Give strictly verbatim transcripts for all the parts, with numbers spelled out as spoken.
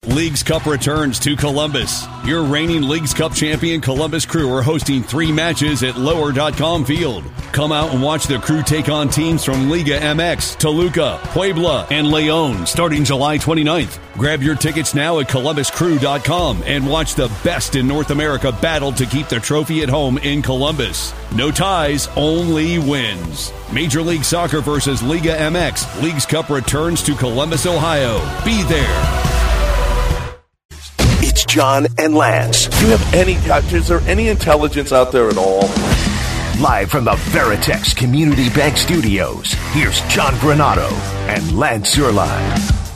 Leagues Cup returns to Columbus. Your reigning Leagues Cup champion Columbus Crew are hosting three matches at lower dot com Field. Come out and watch the Crew take on teams from Liga M X, Toluca, Puebla, and Leon starting July twenty-ninth. Grab your tickets now at columbus crew dot com and watch the best in North America battle to keep the trophy at home in Columbus. No ties, only wins. Major League Soccer versus Liga M X. Leagues Cup returns to Columbus, Ohio. Be there. It's John and Lance. Do you have any, is there any intelligence out there at all? Live from the Veritex Community Bank Studios, here's John Granado and Lance Zierlein.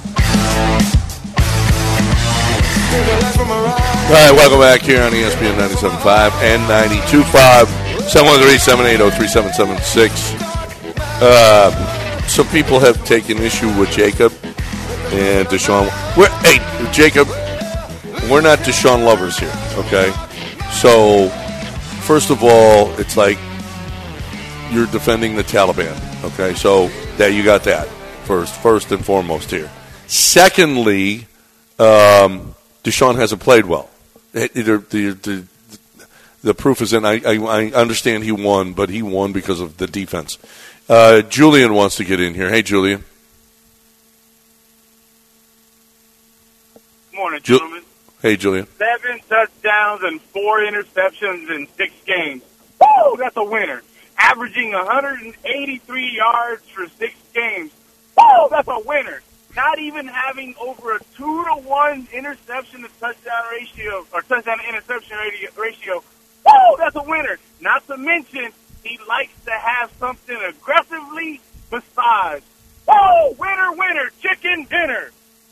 All right, welcome back here on E S P N ninety-seven point five and ninety-two point five, seven one three, seven eight zero, three seven seven six. Uh, some people have taken issue with Jacob and Deshaun. We're, hey, Jacob, we're not Deshaun lovers here, okay? So, first of all, it's like you're defending the Taliban, okay? So, that you got that first, first and foremost here. Secondly, um, Deshaun hasn't played well. It, it, the, the, the proof is in. I, I, I understand he won, but he won because of the defense. Uh, Julian wants to get in here. Hey, Julian. Good morning, gentlemen. Ju- hey, Julian. Seven touchdowns and four interceptions in six games. Woo, that's a winner. Averaging one hundred eighty-three yards for six games. Woo, that's a winner. Not even having over a two to one interception to touchdown ratio or touchdown to interception ratio. Woo, that's a winner. Not to mention, he likes to have something aggressively besides. Woo, winner, winner, chicken dinner.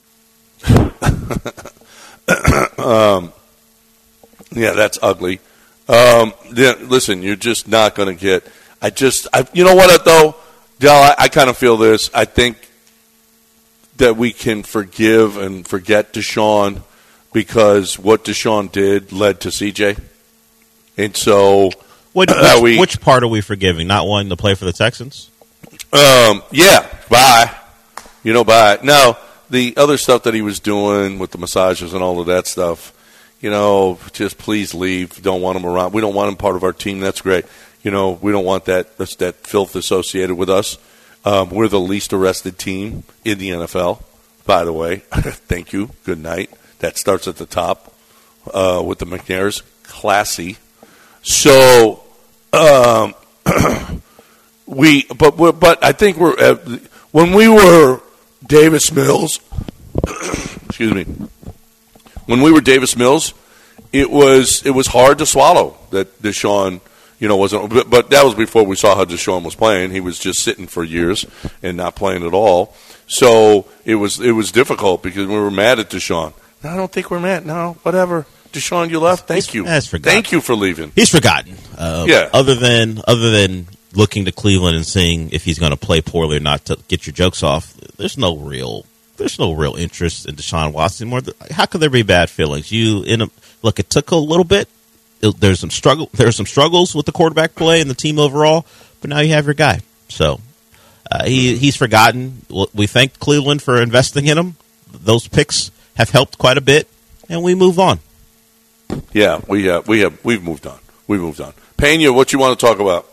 um, yeah, that's ugly. Um, yeah, listen, you're just not going to get. I just, I, you know what, though, Del, I, I kind of feel this. I think that we can forgive and forget Deshaun because what Deshaun did led to C J, and so which, uh, which, we, which part are we forgiving? Not wanting to play for the Texans? Um, yeah, bye. You know, bye. No. The other stuff that he was doing with the massages and all of that stuff, you know, just please leave. Don't want him around. We don't want him part of our team. That's great. You know, we don't want that that filth associated with us. Um, we're the least arrested team in the N F L, by the way. Thank you. Good night. That starts at the top uh, with the McNairs. Classy. So, um, we, but we're, but I think we're uh, when we were Davis Mills, excuse me. When we were Davis Mills, it was it was hard to swallow that Deshaun, you know, wasn't. But, but that was before we saw how Deshaun was playing. He was just sitting for years and not playing at all. So it was it was difficult because we were mad at Deshaun. No, I don't think we're mad. No, whatever. Deshaun, you left. Thank He's, you. That's forgotten. Thank you for leaving. He's forgotten. Uh, yeah. Other than other than. looking to Cleveland and seeing if he's going to play poorly or not to get your jokes off, there's no real, there's no real interest in Deshaun Watson anymore. How could there be bad feelings? You in a look, it took a little bit. It, there's some struggle. There's some struggles with the quarterback play and the team overall, but now you have your guy. So uh, he he's forgotten. We thank Cleveland for investing in him. Those picks have helped quite a bit, and we move on. Yeah, we uh, we have we've moved on. We moved on. Pena, what you want to talk about?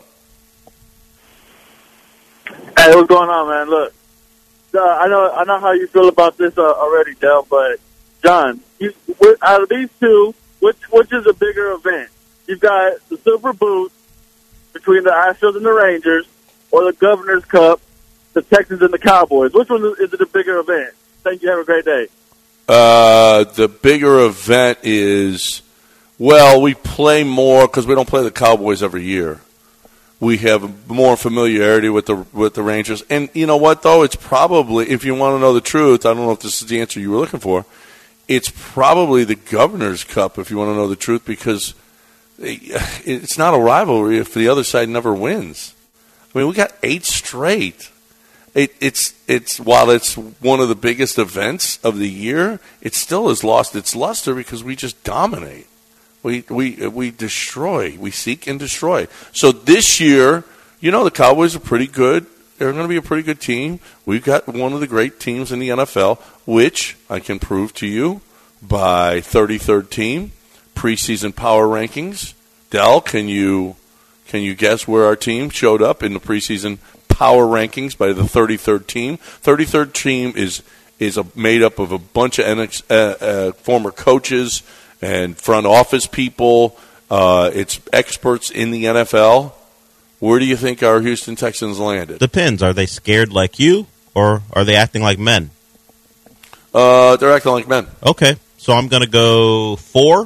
Hey, what's going on, man? Look, uh, I know I know how you feel about this uh, already, Del, but John, you, out of these two, which which is a bigger event? You've got the Super Boot between the Astros and the Rangers, or the Governor's Cup, the Texans and the Cowboys. Which one is it a bigger event? Thank you. Have a great day. Uh, the bigger event is, well, we play more because we don't play the Cowboys every year. We have more familiarity with the with the Rangers. And you know what, though? It's probably, if you want to know the truth, I don't know if this is the answer you were looking for, it's probably the Governor's Cup, if you want to know the truth, because it's not a rivalry if the other side never wins. I mean, we got eight straight. It, it's it's while it's one of the biggest events of the year, it still has lost its luster because we just dominate. We we we destroy. We seek and destroy. So this year, you know, the Cowboys are pretty good. They're going to be a pretty good team. We've got one of the great teams in the N F L, which I can prove to you by thirty-third team preseason power rankings. Del, can you can you guess where our team showed up in the preseason power rankings by the thirty-third team? thirty-third team is is a, made up of a bunch of N X, uh, uh, former coaches and front office people. Uh, it's experts in the N F L. Where do you think our Houston Texans landed? Depends. Are they scared like you, or are they acting like men? Uh, they're acting like men. Okay, so I'm going to go four.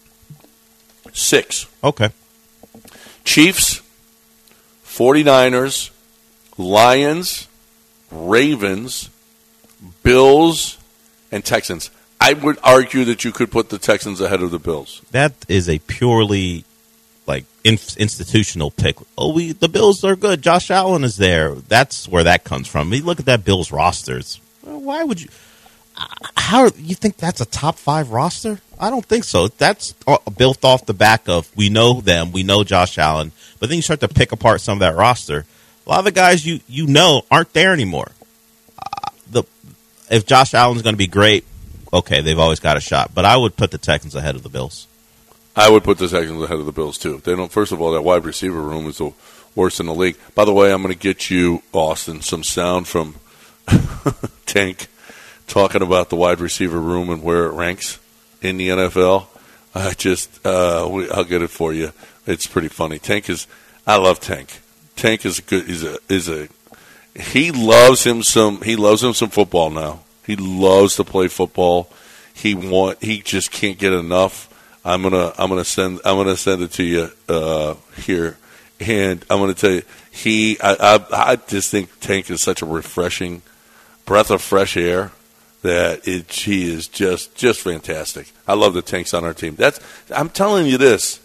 Six. Okay. Chiefs, forty-niners, Lions, Ravens, Bills, and Texans. I would argue that you could put the Texans ahead of the Bills. That is a purely like in, institutional pick. Oh, we the Bills are good. Josh Allen is there. That's where that comes from. I mean, look at that Bills rosters. Why would you? How you think that's a top five roster? I don't think so. That's built off the back of we know them, we know Josh Allen, but then you start to pick apart some of that roster. A lot of the guys you you know aren't there anymore. Uh, the if Josh Allen's going to be great, okay, they've always got a shot. But I would put the Texans ahead of the Bills. I would put the Texans ahead of the Bills too. They don't. First of all, that wide receiver room is the worst in the league. By the way, I'm going to get you, Austin, some sound from Tank talking about the wide receiver room and where it ranks in the N F L. I just, uh, we, I'll get it for you. It's pretty funny. Tank is, I love Tank. Tank is good. Is a is a. He loves him some. He loves him some football now. He loves to play football. He want. He just can't get enough. I'm gonna. I'm gonna send. I'm gonna send it to you uh, here, and I'm gonna tell you. He. I, I. I just think Tank is such a refreshing breath of fresh air that it. He is just just fantastic. I love the Tanks on our team. That's. I'm telling you this.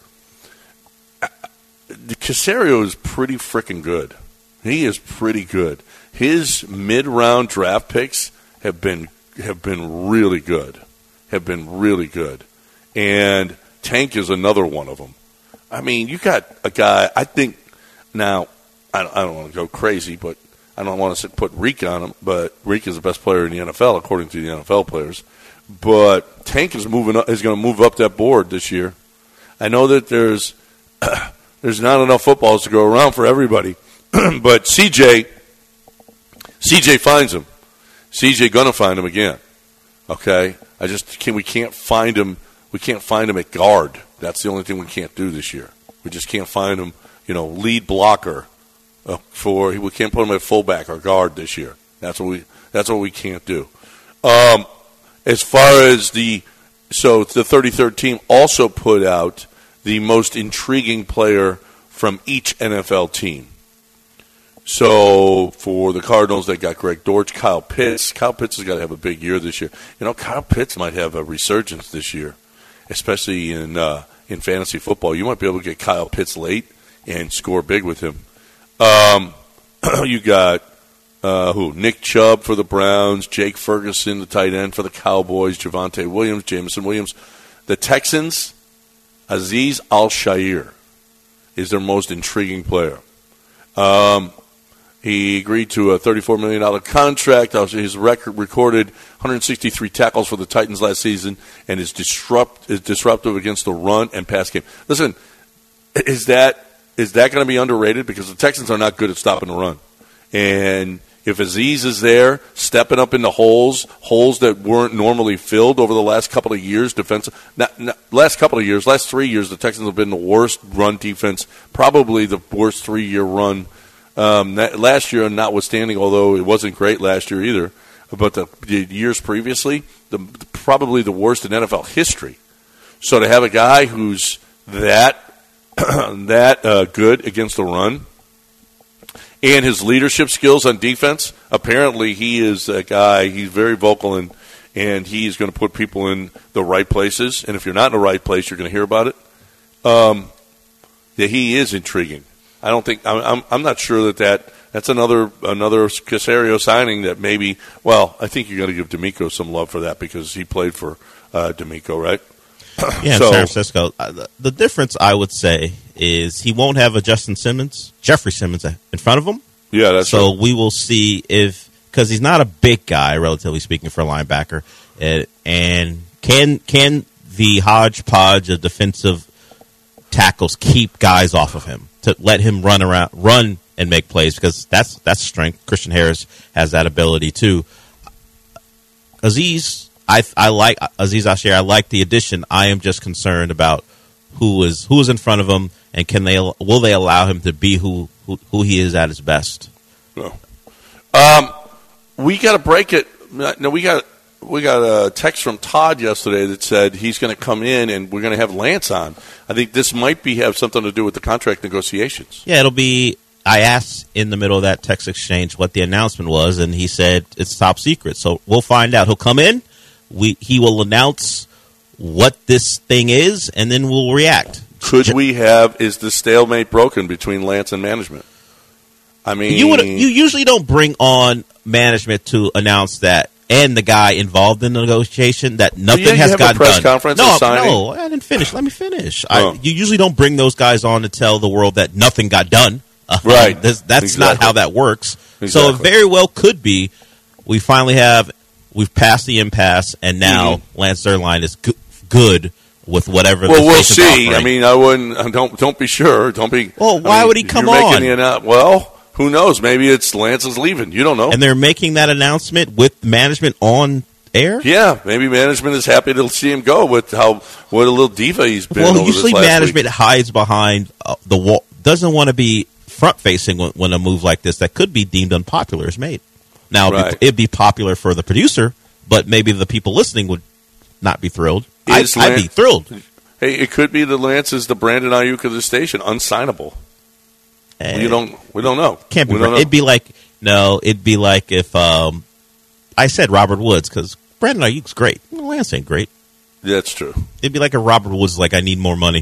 The Caserio is pretty freaking good. He is pretty good. His mid-round draft picks have been have been really good. Have been really good. And Tank is another one of them. I mean, you got a guy, I think, now, I don't, I don't want to go crazy, but I don't want to put Reek on him, but Reek is the best player in the N F L, according to the N F L players. But Tank is moving up, is going to move up that board this year. I know that there's there's not enough footballs to go around for everybody, but C J, C J finds him. C J gonna find him again. Okay, I just can't. We can't find him. We can't find him at guard. That's the only thing we can't do this year. We just can't find him. You know, lead blocker uh, for. We can't put him at fullback or guard this year. That's what we. That's what we can't do. Um, as far as the, so the thirty-third team also put out the most intriguing player from each N F L team. So for the Cardinals, they got Greg Dortch, Kyle Pitts. Kyle Pitts has got to have a big year this year. You know, Kyle Pitts might have a resurgence this year, especially in uh, in fantasy football. You might be able to get Kyle Pitts late and score big with him. Um, you got uh, who? Nick Chubb for the Browns, Jake Ferguson, the tight end for the Cowboys, Javonte Williams, Jameson Williams. The Texans, Azeez Al-Shaair is their most intriguing player. Um, he agreed to a thirty-four million dollars contract. His record recorded one hundred sixty-three tackles for the Titans last season and is disrupt is disruptive against the run and pass game. Listen, is that is that going to be underrated? Because the Texans are not good at stopping the run. And if Azeez is there, stepping up into holes, holes that weren't normally filled over the last couple of years, defensive, not, not, last couple of years, last three years, the Texans have been the worst run defense, probably the worst three-year run. Um, that, last year, notwithstanding, although it wasn't great last year either, but the, the years previously, the, probably the worst in N F L history. So to have a guy who's that that uh, good against the run, and his leadership skills on defense, apparently he is a guy, he's very vocal, and, and he's going to put people in the right places. And if you're not in the right place, you're going to hear about it. Um, that he is intriguing. I don't think, I'm, I'm not sure that, that that's another another Caserio signing that maybe, well, I think you got to give D'Amico some love for that because he played for uh, D'Amico, right? Yeah, so, in San Francisco. Uh, the, the difference, I would say, is he won't have a Justin Simmons, Jeffrey Simmons in front of him. Yeah, that's so right. We will see if, because he's not a big guy, relatively speaking, for a linebacker, and, and Can can the hodgepodge of defensive tackles keep guys off of him to let him run around, run and make plays? Because that's that's strength. Christian Harris has that ability too. Azeez, I I like Azeez Al-Shaair. I like the addition. I am just concerned about who is who is in front of him, and can they will they allow him to be who who, who he is at his best? No. Um, we got to break it. No, we got we got a text from Todd yesterday that said he's going to come in and we're going to have Lance on. I think this might be have something to do with the contract negotiations. Yeah, it'll be. I asked in the middle of that text exchange what the announcement was, and he said it's top secret. So we'll find out. He'll come in. We he will announce what this thing is, and then we'll react. Could we have is the stalemate broken between Lance and management? I mean, you would you usually don't bring on management to announce that, and the guy involved in the negotiation that nothing yeah, has have gotten a press done. Conference no, or signing? no, I didn't finish. Let me finish. Oh. I, you usually don't bring those guys on to tell the world that nothing got done. Uh, right. That's, that's exactly. not how that works. Exactly. So it very well could be we finally have we've passed the impasse, and now mm-hmm. Lance Zierlein is go- good with whatever. Well, the we'll station's see. offering. I mean, I wouldn't. Don't don't be sure. Don't be. Well, why I mean, would he come you're on? Making the, well, who knows? Maybe it's Lance is leaving. You don't know. And they're making that announcement with management on air. Yeah, maybe management is happy to see him go with how what a little diva he's been. Well, over usually this last management week. hides behind uh, the wall. Doesn't want to be front facing when, when a move like this that could be deemed unpopular is made. Now Right. it'd, be, it'd be popular for the producer, but maybe the people listening would not be thrilled. I'd, Is I'd be Lan- thrilled. Hey, it could be that Lance is the Brandon Ayuk of the station, unsignable. Eh, You don't. We don't know. Can't be. We don't know. It'd be like no. It'd be like if um, I said Robert Woods because Brandon Ayuk's great. Lance ain't great. That's true. It'd be like if Robert Woods is like I need more money.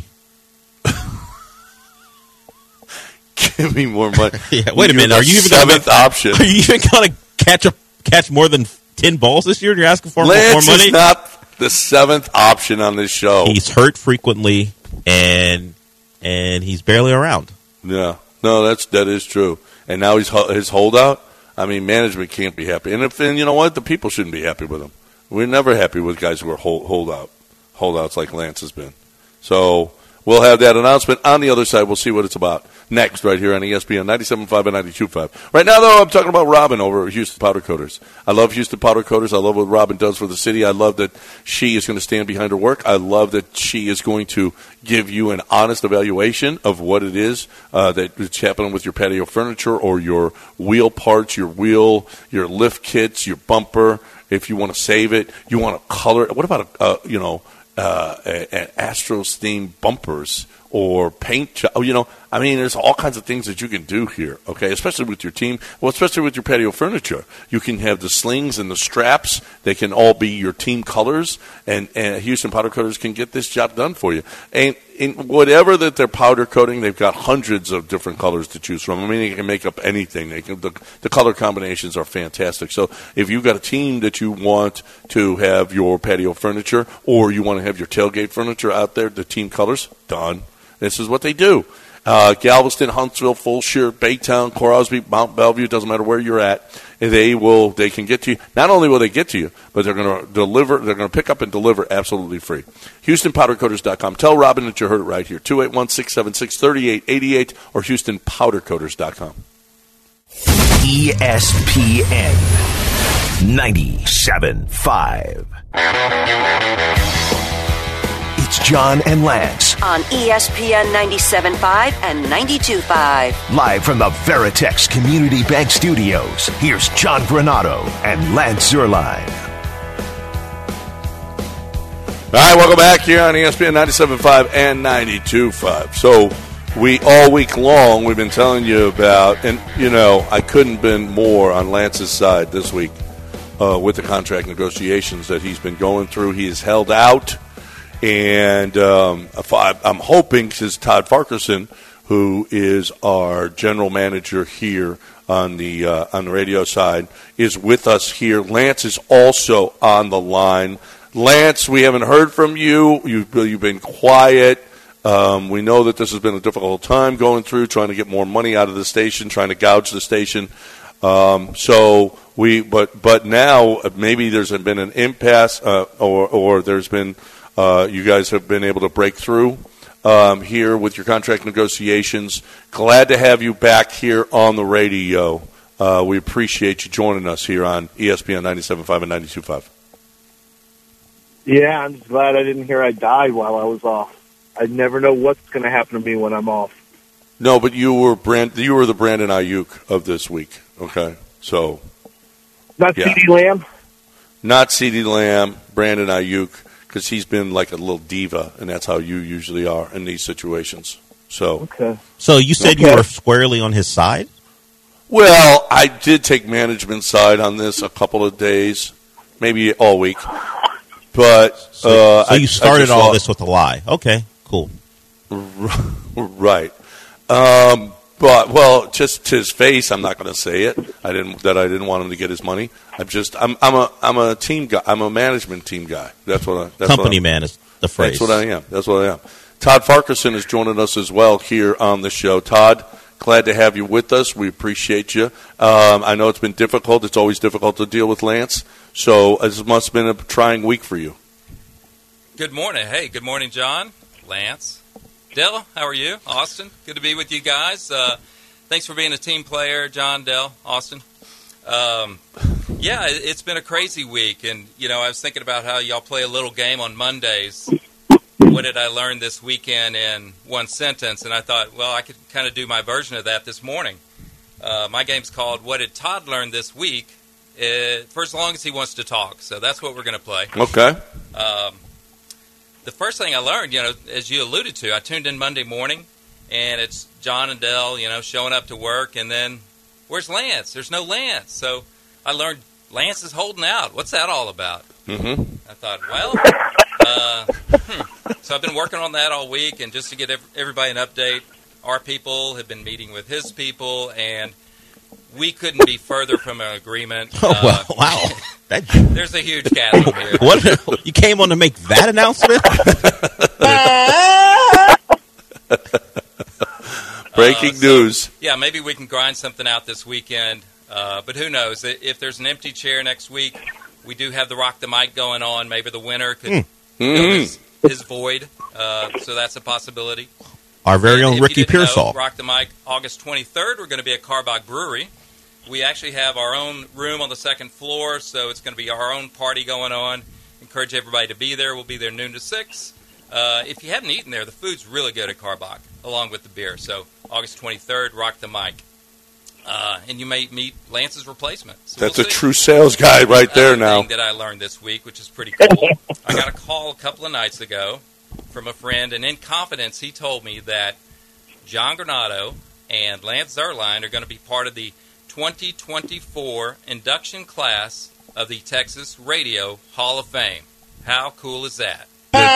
Give me more money. Yeah, wait a You're minute. the Are you even seventh gonna, option? Are you even going to catch a catch more than ten balls this year? And you're asking for Lance more money? is not the seventh option on this show. He's hurt frequently, and and he's barely around. Yeah, no, that's that is true. And now he's his holdout. I mean, management can't be happy, and if and you know what, the people shouldn't be happy with him. We're never happy with guys who are hold, holdout holdouts like Lance has been. So we'll have that announcement on the other side. We'll see what it's about next, right here on E S P N ninety-seven point five and ninety-two point five. Right now, though, I'm talking about Robin over at Houston Powder Coaters. I love Houston Powder Coaters. I love what Robin does for the city. I love that she is going to stand behind her work. I love that she is going to give you an honest evaluation of what it is uh, that's happening with your patio furniture or your wheel parts, your wheel, your lift kits, your bumper. If you want to save it, you want to color it. What about, a, uh, you know, uh, an Astros themed bumpers or paint job? You know, I mean, there's all kinds of things that you can do here, okay, especially with your team. Well, especially with your patio furniture. You can have the slings and the straps. They can all be your team colors, and, and Houston Powder Coaters can get this job done for you. And in whatever that they're powder coating, they've got hundreds of different colors to choose from. I mean, they can make up anything. They can, the, the color combinations are fantastic. So if you've got a team that you want to have your patio furniture or you want to have your tailgate furniture out there, the team colors, done. This is what they do. Uh, Galveston, Huntsville, Fulshire, Baytown, Crosby, Mount Bellevue, doesn't matter where you're at, they will, they can get to you. Not only will they get to you, but they're going to deliver, they're going to pick up and deliver absolutely free. Houston Powder Coaters dot com. Tell Robin that you heard it right here. two eight one, six seven six, three eight eight eight or Houston Powder Coaters dot com. E S P N ninety-seven point five. It's John and Lance. On E S P N ninety-seven point five and ninety-two point five. Live from the Veritex Community Bank Studios, here's John Granado and Lance Zierlein. All right, welcome back here on E S P N ninety-seven point five and ninety-two point five. So we, all week long, we've been telling you about, and, you know, I couldn't have been more on Lance's side this week uh, with the contract negotiations that he's been going through. He has held out. And um, I'm hoping, because Todd Farquharson, who is our general manager here on the uh, on the radio side, is with us here. Lance is also on the line. Lance, we haven't heard from you. You've, you've been quiet. Um, we know that this has been a difficult time going through, trying to get more money out of the station, trying to gouge the station. Um, so we, but but now maybe there's been an impasse, uh, or or there's been uh, you guys have been able to break through um, here with your contract negotiations. Glad to have you back here on the radio. Uh, we appreciate you joining us here on E S P N ninety-seven point five and ninety-two point five. Yeah, I'm just glad I didn't hear I died while I was off. I never know what's going to happen to me when I'm off. No, but you were Brand, you were the Brandon Ayuk of this week. Okay, so not yeah. CeeDee Lamb, not CeeDee Lamb, Brandon Ayuk, because he's been like a little diva, and that's how you usually are in these situations. So, okay. So you said okay. you were squarely on his side? Well, I did take management side on this a couple of days, maybe all week, but so, uh, so you I, started I all saw, this with a lie. Okay, cool. Right. Um, but well, just to his face, I'm not going to say it. I didn't that I didn't want him to get his money. I'm just I'm I'm a I'm a team guy. I'm a management team guy. That's what I. That's Company what man is the phrase. That's what I am. That's what I am. Todd Farquharson is joining us as well here on the show. Todd, glad to have you with us. We appreciate you. Um, I know it's been difficult. It's always difficult to deal with Lance. So this must have been a trying week for you. Good morning. Hey, good morning, John, Lance. Dell, how are you? Austin, good to be with you guys. Uh, thanks for being a team player, John, Dell, Austin. Um, yeah, it, it's been a crazy week, and, you know, I was thinking about how y'all play a little game on Mondays. What did I learn this weekend in one sentence? And I thought, well, I could kind of do my version of that this morning. Uh, my game's called What Did Todd Learn This Week? Uh, for as long as he wants to talk. So that's what we're going to play. Okay. Um, The first thing I learned, you know, as you alluded to, I tuned in Monday morning, and it's John and Dell, you know, showing up to work, and then where's Lance? There's no Lance. So I learned Lance is holding out. What's that all about? Mm-hmm. I thought, well, uh, hmm. So I've been working on that all week, and just to get everybody an update, our people have been meeting with his people, and we couldn't be further from an agreement. Oh, well, uh, wow. That, there's a huge chasm here. what? You came on to make that announcement? Breaking uh, so, news. Yeah, maybe we can grind something out this weekend. Uh, but who knows? If there's an empty chair next week, we do have the Rock the Mic going on. Maybe the winner could mm. fill Mm-hmm. his, his void. Uh, so that's a possibility. Our very And own if Ricky you didn't Pearsall. know, Rock the Mic, August twenty-third, we're going to be at Carbach Brewery. We actually have our own room on the second floor, so it's going to be our own party going on. Encourage everybody to be there. We'll be there noon to six. Uh, if you haven't eaten there, the food's really good at Carbach, along with the beer. So August twenty-third, Rock the Mic. Uh, and you may meet Lance's replacement. So That's we'll a see. true sales guy right there Another now. thing that I learned this week, which is pretty cool. I got a call a couple of nights ago from a friend, and in confidence, he told me that John Granado and Lance Zierlein are going to be part of the twenty twenty-four induction class of the Texas Radio Hall of Fame. How cool is that?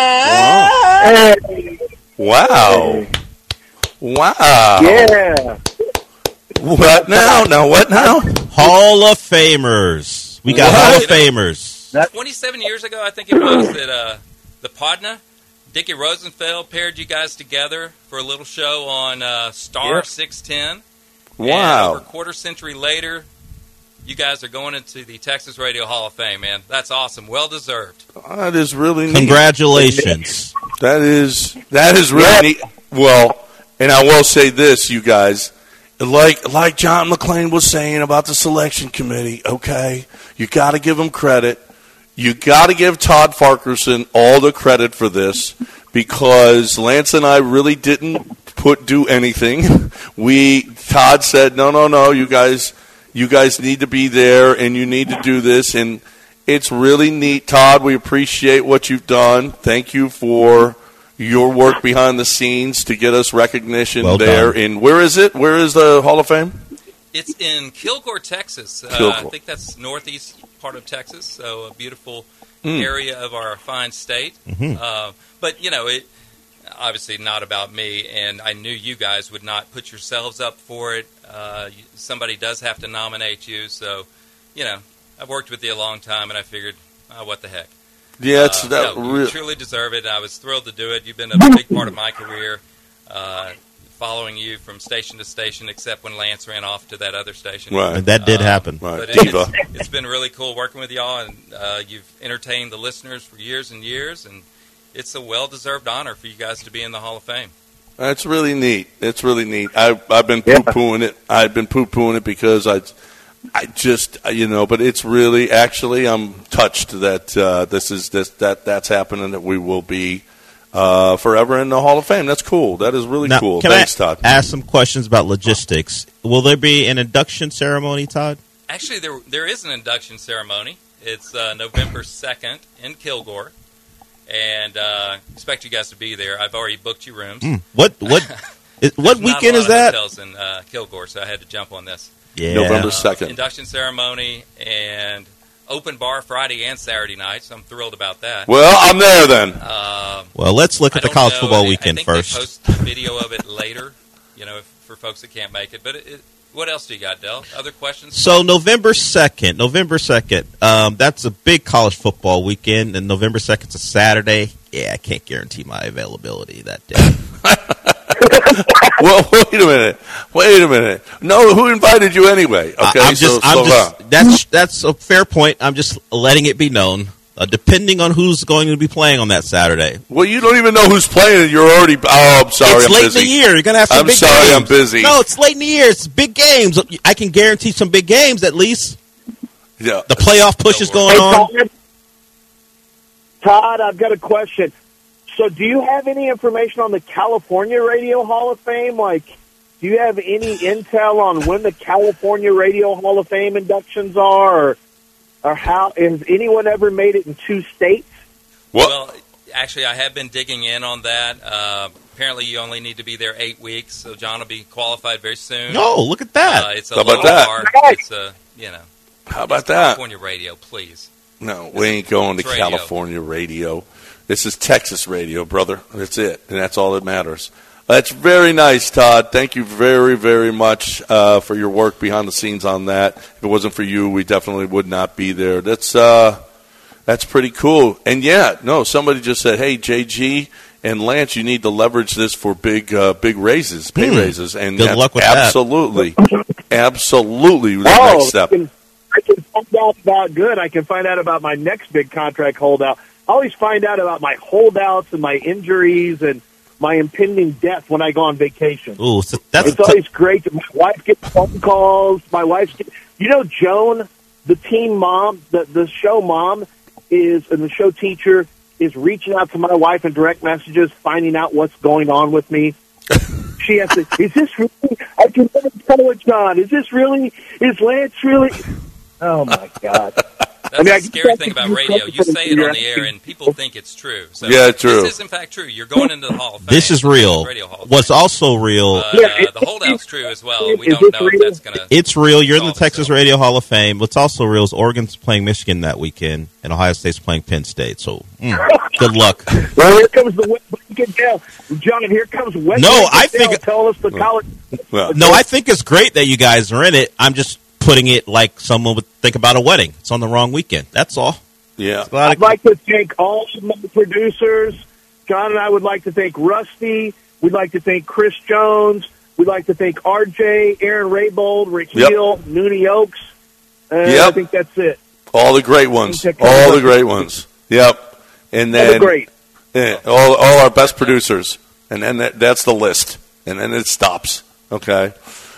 Wow. Wow. Yeah. What now? Now what now? Hall of Famers. We got What? Hall of You know, Famers. twenty-seven years ago, I think it was, that uh, the Podna, Dickie Rosenfeld, paired you guys together for a little show on uh, Star Yep. six ten. Wow. And over a quarter century later, you guys are going into the Texas Radio Hall of Fame, man. That's awesome. Well deserved. That is really neat. Congratulations. That is that is really neat. Well, and I will say this, you guys, like like John McClain was saying about the selection committee. Okay, you got to give them credit. You got to give Todd Farquharson all the credit for this, because Lance and I really didn't put do anything. We Todd said, no, no, no, you guys, you guys need to be there and you need to do this, and it's really neat, Todd. We appreciate what you've done. Thank you for your work behind the scenes to get us recognition Well there. done. And where is it? Where is the Hall of Fame? It's in Kilgore, Texas. Uh, Kilgore. I think that's northeast part of Texas, so a beautiful Mm. area of our fine state. Mhm. Uh, but, you know, it obviously not about me, and I knew you guys would not put yourselves up for it. Uh, you- somebody does have to nominate you, so, you know, I've worked with you a long time, and I figured, oh, what the heck. Yeah, it's Uh, that no, you real. truly deserve it. I was thrilled to do it. You've been a big part of my career. Uh, following you from station to station, except when Lance ran off to that other station. Right. And that did Um, happen. Right. But it, Diva. it's, it's been really cool working with y'all, and uh, you've entertained the listeners for years and years, and it's a well-deserved honor for you guys to be in the Hall of Fame. That's really neat. It's really neat. I, I've been poo-pooing it. I've been poo-pooing it because I, I just, you know. But it's really, actually, I'm touched that uh, this is this that that's happening. That we will be uh, forever in the Hall of Fame. That's cool. That is really Now, cool. Can Thanks, I Todd. ask some questions about logistics? Will there be an induction ceremony, Todd? Actually, there there is an induction ceremony. It's uh, November second in Kilgore, and uh, expect you guys to be there. I've already booked you rooms. Mm. What what is, what There's weekend not a lot is of that? hotels in uh, Kilgore, so I had to jump on this. Yeah. November Uh, second. induction ceremony and open bar Friday and Saturday night, so I'm thrilled about that. Well, I'm there then. Uh, Well, let's look at I the don't college know. football They- weekend I think first. They post a video of it later, you know, if, for folks that can't make it. But it, it, what else do you got, Del? Other questions? So November second, November second, um, that's a big college football weekend, and November second's a Saturday. Yeah, I can't guarantee my availability that day. Well, wait a minute. Wait a minute. No, who invited you anyway? Okay, I, am so just, I'm slow just down. that's that's a fair point. I'm just letting it be known, uh, depending on who's going to be playing on that Saturday. Well, you don't even know who's playing, and you're already. Oh, I'm sorry. it's I'm late busy. in the year. You're gonna have some I'm big sorry, games. I'm busy. No, it's late in the year. It's big games. I can guarantee some big games at least. Yeah. The playoff push is going Hey, on. Todd, Todd, I've got a question. So do you have any information on the California Radio Hall of Fame? Like, do you have any intel on when the California Radio Hall of Fame inductions are? Or, or how, has anyone ever made it in two states? What? Well, actually, I have been digging in on that. Uh, apparently, you only need to be there eight weeks, so John will be qualified very soon. No, look at that. Uh, it's a How about low that? bar. It's a, you know. How about it's that? California radio, please. No, we ain't going to It's radio. California radio. This is Texas radio, brother. That's it, and that's all that matters. That's very nice, Todd. Thank you very, very much uh, for your work behind the scenes on that. If it wasn't for you, we definitely would not be there. That's uh, that's pretty cool. And yeah, no, somebody just said, "Hey, J G and Lance, you need to leverage this for big, uh, big raises, pay Hmm. raises." And Good that- luck with that. absolutely, absolutely, the Oh, next step. I can, I can find out about good. I can find out about my next big contract holdout. I always find out about my holdouts and my injuries and my impending death when I go on vacation. Ooh, so that's It's always great that my wife gets phone calls. My wife's, get, you know, Joan, the teen mom, the the show mom is, and the show teacher is reaching out to my wife in direct messages, finding out what's going on with me. She has to, is this really, I can never tell it, John. Is this really, is Lance really? Oh, my God. That's I mean, I the scary guess thing about you radio. You say it on the air, and people think it's true. So Yeah, true. This is, in fact, true. You're going into the Hall of Fame. this is real. Radio Hall of What's Fame. also real. But, Yeah, uh, it- the holdout's true as well. We Is don't this know if real? that's going to. It's real. You're in the solve Texas itself. Radio Hall of Fame. What's also real is Oregon's playing Michigan that weekend, and Ohio State's playing Penn State. So, mm, good luck. Well, here comes the West Blanket Dell. John, here comes West No, Blanket I Dell think- telling us the college. Well, No, I think it's great that you guys are in it. I'm just putting it like someone would think about a wedding. It's on the wrong weekend. That's all. yeah. Glad I'd like to thank all of my producers. John and I would like to thank Rusty. We'd like to thank Chris Jones. We'd like to thank R J, Aaron Raybold, Rick Yep. Heel, Noonie Oaks. And Yep. I think that's it. All the great ones. Take All care. the great ones. Yep. And All the then great. yeah, all all our best producers. And then that, that's the list. And then it stops. Okay.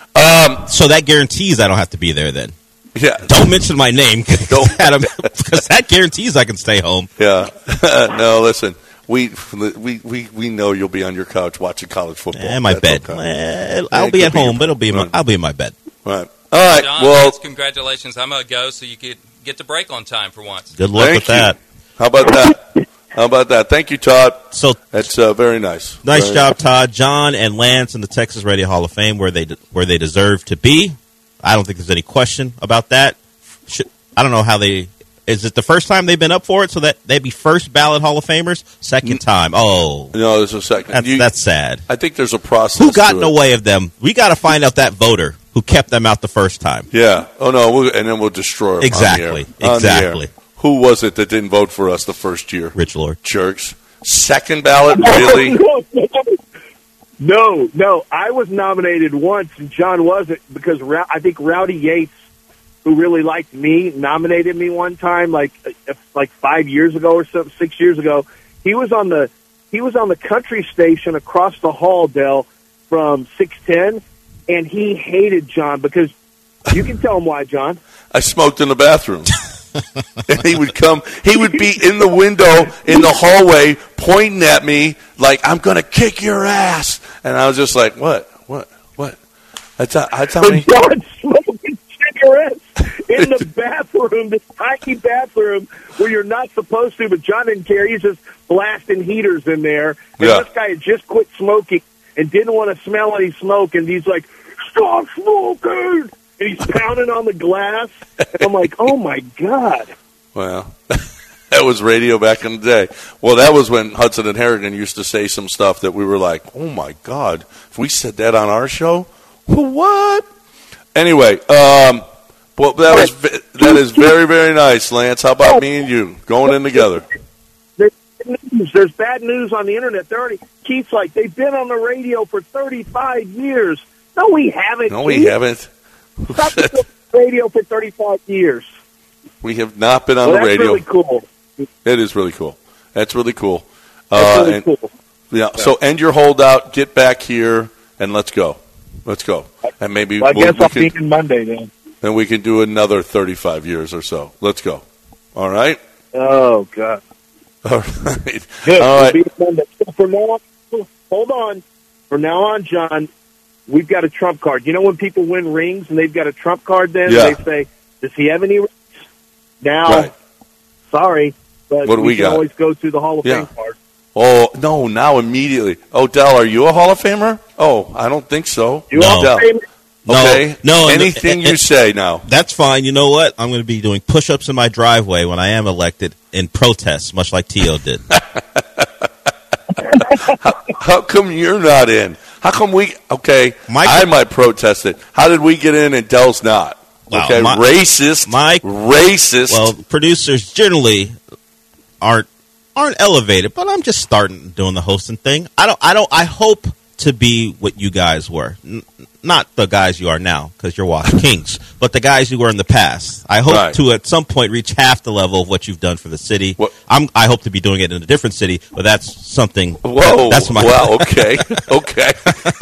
Um, So that guarantees I don't have to be there then. yeah. Don't mention my name Don't. because that guarantees I can stay home. Yeah. No, listen. We, we we we know you'll be on your couch watching college football. And my That's bed. okay. Eh, Yeah, I'll it be could at be home, your- but it'll be in my, right. I'll be in my bed. Right. All right. John, well, Lance, congratulations. I'm going to go so you could get to break on time for once. Good luck thank with that. you. How about that? How about that? Thank you, Todd. So That's uh, very nice. nice Very job, Todd, John, and Lance in the Texas Radio Hall of Fame, where they where they deserve to be. I don't think there's any question about that. Should, I don't know how they. Is it the first time they've been up for it, so that they'd be first ballot Hall of Famers? Second time. Oh, No, there's a second. that's You- that's sad. I think there's a process. Who got to in the it. way of them? We got to find out that voter who kept them out the first time. Yeah. Oh no. We'll, and then we'll destroy them. Exactly. On the air. On the Exactly. air. Who was it that didn't vote for us the first year? Rich Lord. Jerks. Second ballot, really? No, no. I was nominated once, and John wasn't, because Rou- I think Rowdy Yates, who really liked me, nominated me one time, like uh, like five years ago or so, six years ago. He was on the he was on the country station across the hall, Del, from six ten, and he hated John because you can tell him why, John. I smoked in the bathroom. And he would come, he would be in the window in the hallway pointing at me like, I'm going to kick your ass. And I was just like, what, what, what? That's how, that's how many. John smoking cigarettes in the bathroom, this tiny bathroom where you're not supposed to, but John didn't care. He's just blasting heaters in there. And Yeah. this guy had just quit smoking and didn't want to smell any smoke, and he's like, stop smoking! And he's pounding on the glass. And I'm like, oh, my God. Well, that was radio back in the day. Well, that was when Hudson and Harrigan used to say some stuff that we were like, oh, my God, if we said that on our show, what? Anyway, um, well, that was that is very, very nice, Lance. How about me and you going in together? There's bad news. There's bad news on the Internet. They're already, Keith's like, they've been on the radio for thirty-five years. No, we haven't. No, we Keith. haven't. Stop been on the radio for thirty-five years. We have not been on Well, the that's radio. really cool. It is really cool. That's really cool. That's Uh, really and- cool. Yeah. So end your holdout, get back here, and let's go. Let's go. And maybe Well, I we'll, guess we I'll can, be in Monday then. then we can do another thirty-five years or so. Let's go. All right? Oh, God. All right. Good. All We'll right. be Monday. So from now on, hold on. From now on, John, we've got a trump card. You know when people win rings and they've got a trump card then? Yeah. They say, does he have any rings? Now, Right. sorry, but What do we, we can got? always go through the Hall of Yeah. Fame card. Oh, no, now immediately. Oh, Del, are you a Hall of Famer? Oh, I don't think so. You No. Hall of Del. Fame? No, Okay. no, and- Anything and- you say now. That's fine. You know what? I'm going to be doing push-ups in my driveway when I am elected in protest, much like T O did. How come you're not in? How come we? Okay, Mike- I might protest it. How did we get in and Dell's not? Wow, Okay, Mi- racist. Mike- racist. Well, producers generally aren't aren't elevated, but I'm just starting doing the hosting thing. I don't. I don't. I hope to be what you guys were. N- not the guys you are now, because you're Wash Kings, but the guys you were in the past. I hope Right. to at some point reach half the level of what you've done for the city. What- I'm. I hope to be doing it in a different city, but that's something. Whoa! That's my. Wow. Okay. Okay.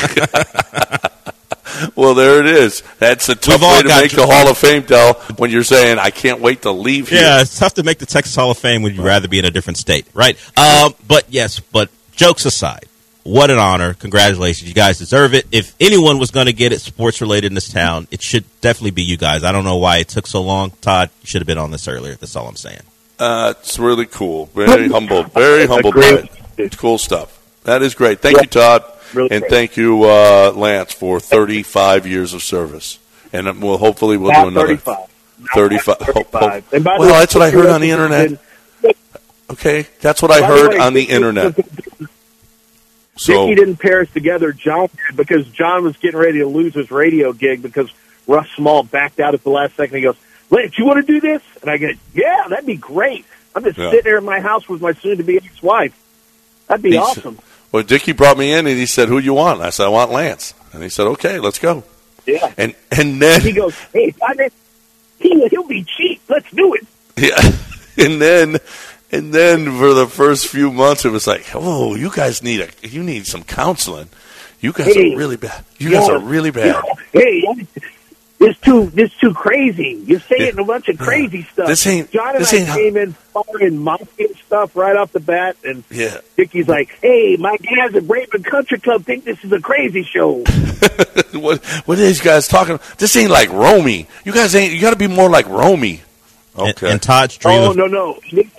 Well, there it is. That's a tough We've all way to got make to- the Hall of Fame, Dell. When you're saying, "I can't wait to leave here." Yeah, it's tough to make the Texas Hall of Fame when you'd rather be in a different state, right? Um, but yes, but jokes aside, what an honor. Congratulations. You guys deserve it. If anyone was going to get it sports related in this town, it should definitely be you guys. I don't know why it took so long. Todd, you should have been on this earlier. That's all I'm saying. Uh, it's really cool. Very humble. Very humble. Agree. It's cool stuff. That is great. Thank you, Todd. Really and great. thank you, uh, Lance, for thirty-five years of service. And uh, we'll hopefully we'll Now do another thirty-five. Now thirty-five. Hope- hope- thirty-five. And by the Well, way, that's what I heard on the Dickie internet. didn't- Okay, that's what I by the heard way, on the Dickie- internet. Dickie So didn't pair us together, John did, because John was getting ready to lose his radio gig because Russ Small backed out at the last second. He goes, Lance, you want to do this? And I go, yeah, that'd be great. I'm just Yeah. sitting there in my house with my soon-to-be ex-wife. That'd be He's- awesome. Well, Dickie brought me in and he said, "Who do you want?" And I said, "I want Lance." And he said, "Okay, let's go." Yeah. And and then He goes, hey, I mean, he, he'll be cheap. Let's do it. Yeah, and then and then for the first few months, it was like, "Oh, you guys need a you need some counseling. You guys Hey, are really bad. You guys yeah, are really bad." yeah, Hey, this too this too crazy. You're saying a bunch of crazy stuff. This ain't- John and this I ain't how- came in firing mafia stuff right off the bat, and Yeah. Dickie's like, "Hey, my guys at Raven Country Club think this is a crazy show." what what are these guys talking? This ain't like Romy. You guys ain't. You got to be more like Romy. And, Okay. and Todd's dream Oh of, no, no,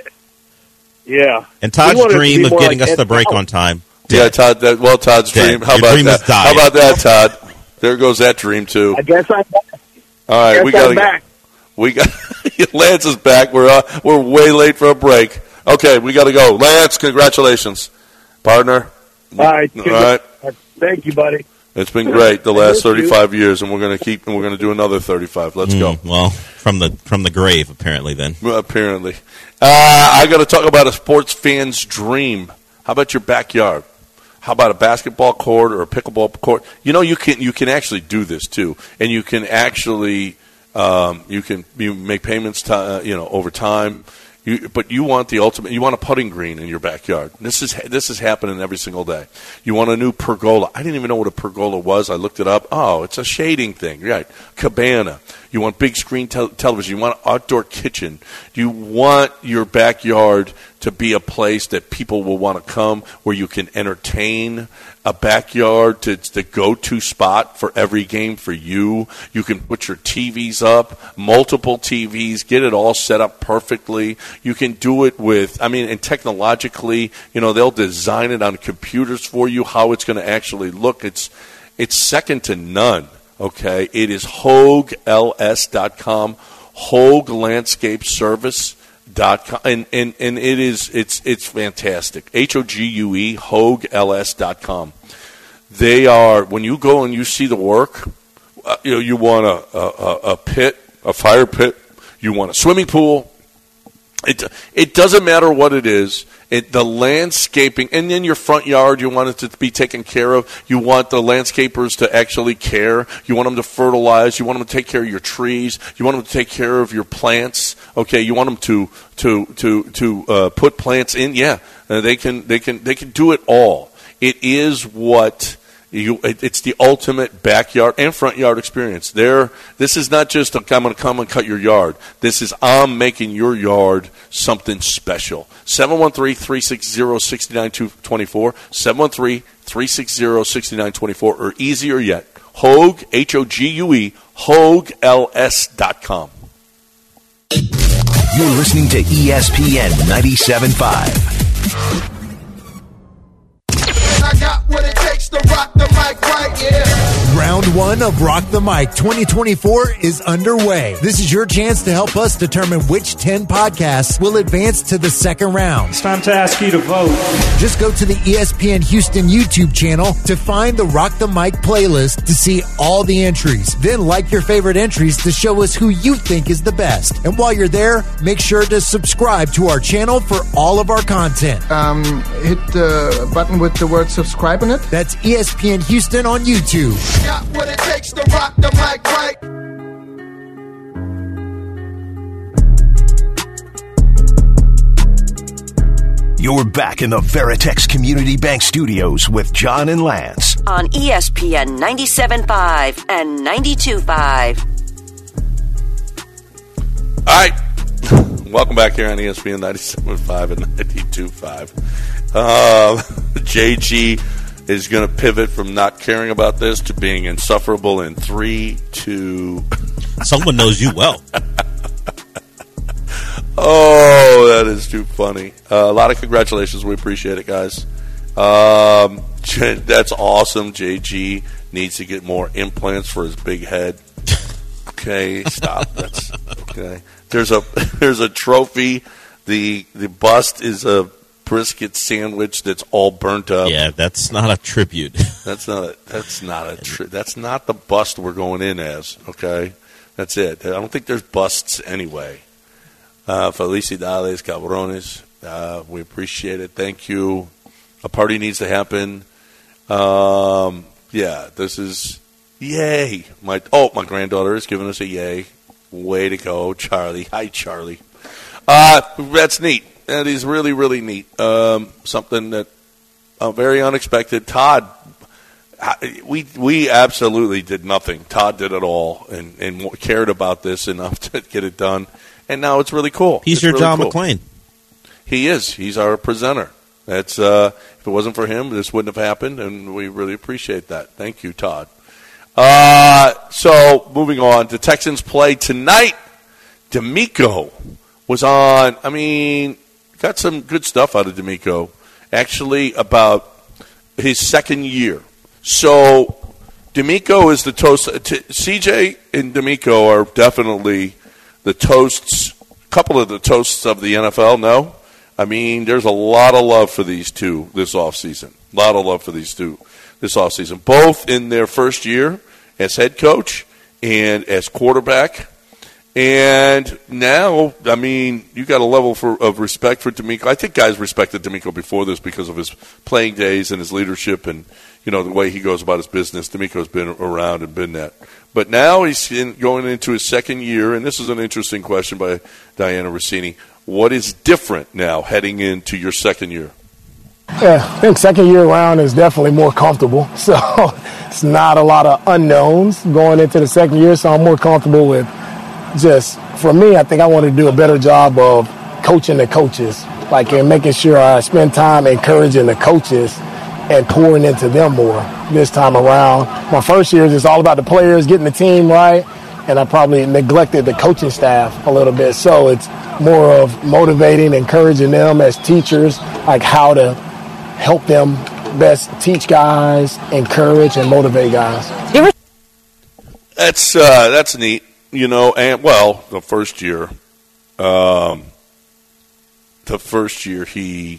yeah. and We Todd's wanted it to dream be of more getting like us Ed to break Powell. on time. yeah, Todd. That, well, Todd's Dead. dream. How Your about dream that? is dying. How about that, Todd? There goes that dream too. I guess I. All right, guess we got I'm back. We got Lance is back. We're uh, we're way late for a break. Okay, we got to go. Lance, congratulations, partner. All right, All right. Thank you, buddy. It's been great the I last miss you. thirty-five years, and we're going to keep and we're going to do another thirty-five. Let's go. Mm, well, from the from the grave, apparently. Then Well, apparently, uh, I got to talk about a sports fan's dream. How about your backyard? How about a basketball court or a pickleball court? You know, you can you can actually do this too, and you can actually um, you can you make payments to, uh, you know over time. You, but you want the ultimate. You want a putting green in your backyard. This is this is happening every single day. You want a new pergola. I didn't even know what a pergola was. I looked it up. Oh, it's a shading thing, right? Cabana. You want big screen te- television. You want an outdoor kitchen. You want your backyard to be a place that people will want to come, where you can entertain. A backyard to the go-to spot for every game for you. You can put your T Vs up, multiple T Vs, get it all set up perfectly. You can do it with, I mean, and technologically, you know, they'll design it on computers for you, how it's going to actually look. It's it's second to none, okay? It is Hogue L S dot com, Hogue Landscape Service. Dot com, and, and, and it is it's it's fantastic. H O G U E Hogue L S dot com. They are, when you go and you see the work, uh, you know, you want a, a a pit, a fire pit, you want a swimming pool. It it doesn't matter what it is. It, the landscaping, and in your front yard, you want it to be taken care of. You want the landscapers to actually care. You want them to fertilize. You want them to take care of your trees. You want them to take care of your plants. Okay, you want them to to to to uh, put plants in. Yeah, uh, they can they can they can do it all. It is what. You, it, it's the ultimate backyard and front yard experience. There, this is not just a, I'm going to come and cut your yard. This is I'm making your yard something special. seven one three, three six zero, six nine two four, seven one three, three six zero, six nine two four, or easier yet, Hogue, H O G U E, Hogue L S dot com. You're listening to E S P N ninety-seven point five. I got what it takes to rock the mic right, yeah. Round one of Rock the Mic twenty twenty-four is underway. This is your chance to help us determine which ten podcasts will advance to the second round. It's time to ask you to vote. Just go to the E S P N Houston YouTube channel to find the Rock the Mic playlist to see all the entries. Then like your favorite entries to show us who you think is the best. And while you're there, make sure to subscribe to our channel for all of our content. Um, hit the button with the word subscribe on it. That's E S P N Houston on YouTube. Got what it takes to rock the mic right. You're back in the Veritex Community Bank Studios with John and Lance. On E S P N ninety-seven point five and ninety-two point five. All right. Welcome back here on E S P N ninety-seven point five and ninety-two point five. Uh, J G is going to pivot from not caring about this to being insufferable in three, two. Someone knows you well. Oh, that is too funny. Uh, a lot of congratulations. We appreciate it, guys. Um, that's awesome. J G needs to get more implants for his big head. Okay, stop. That's okay. There's a there's a trophy. The the bust is a brisket sandwich that's all burnt up. Yeah, that's not a tribute. That's not a, that's not a tri- that's not the bust we're going in as. Okay, that's it. I don't think there's busts anyway. Uh, Felicidades, cabrones. Uh, we appreciate it. Thank you. A party needs to happen. Um, yeah, this is yay. My oh, my granddaughter is giving us a yay. Way to go, Charlie. Hi, Charlie. Uh, that's neat. That is really, really neat. Um, something that uh, very unexpected. Todd, we we absolutely did nothing. Todd did it all and, and cared about this enough to get it done. And now it's really cool. He's it's your really John cool. McClane. He is. He's our presenter. That's uh, if it wasn't for him, this wouldn't have happened, and we really appreciate that. Thank you, Todd. Uh, so moving on, the Texans play tonight. D'Amico was on. I mean, got some good stuff out of D'Amico. Actually, about his second year. So D'Amico is the toast. C J and D'Amico are definitely the toasts, a couple of the toasts of the N F L, no? I mean, there's a lot of love for these two this offseason. A lot of love for these two this offseason. Both in their first year as head coach and as quarterback. And now, I mean, you got a level for, of respect for DeMeco. I think guys respected DeMeco before this because of his playing days and his leadership and, you know, the way he goes about his business. DeMeco's been around and been that. But now he's in, going into his second year, and this is an interesting question by Diana Rossini. What is different now heading into your second year? Yeah, I think second year around is definitely more comfortable. So it's not a lot of unknowns going into the second year, so I'm more comfortable with just, for me, I think I want to do a better job of coaching the coaches, like and making sure I spend time encouraging the coaches and pouring into them more this time around. My first year is just all about the players, getting the team right, and I probably neglected the coaching staff a little bit. So it's more of motivating, encouraging them as teachers, like how to help them best teach guys, encourage, and motivate guys. That's uh, that's neat. You know, and well, the first year, um, the first year he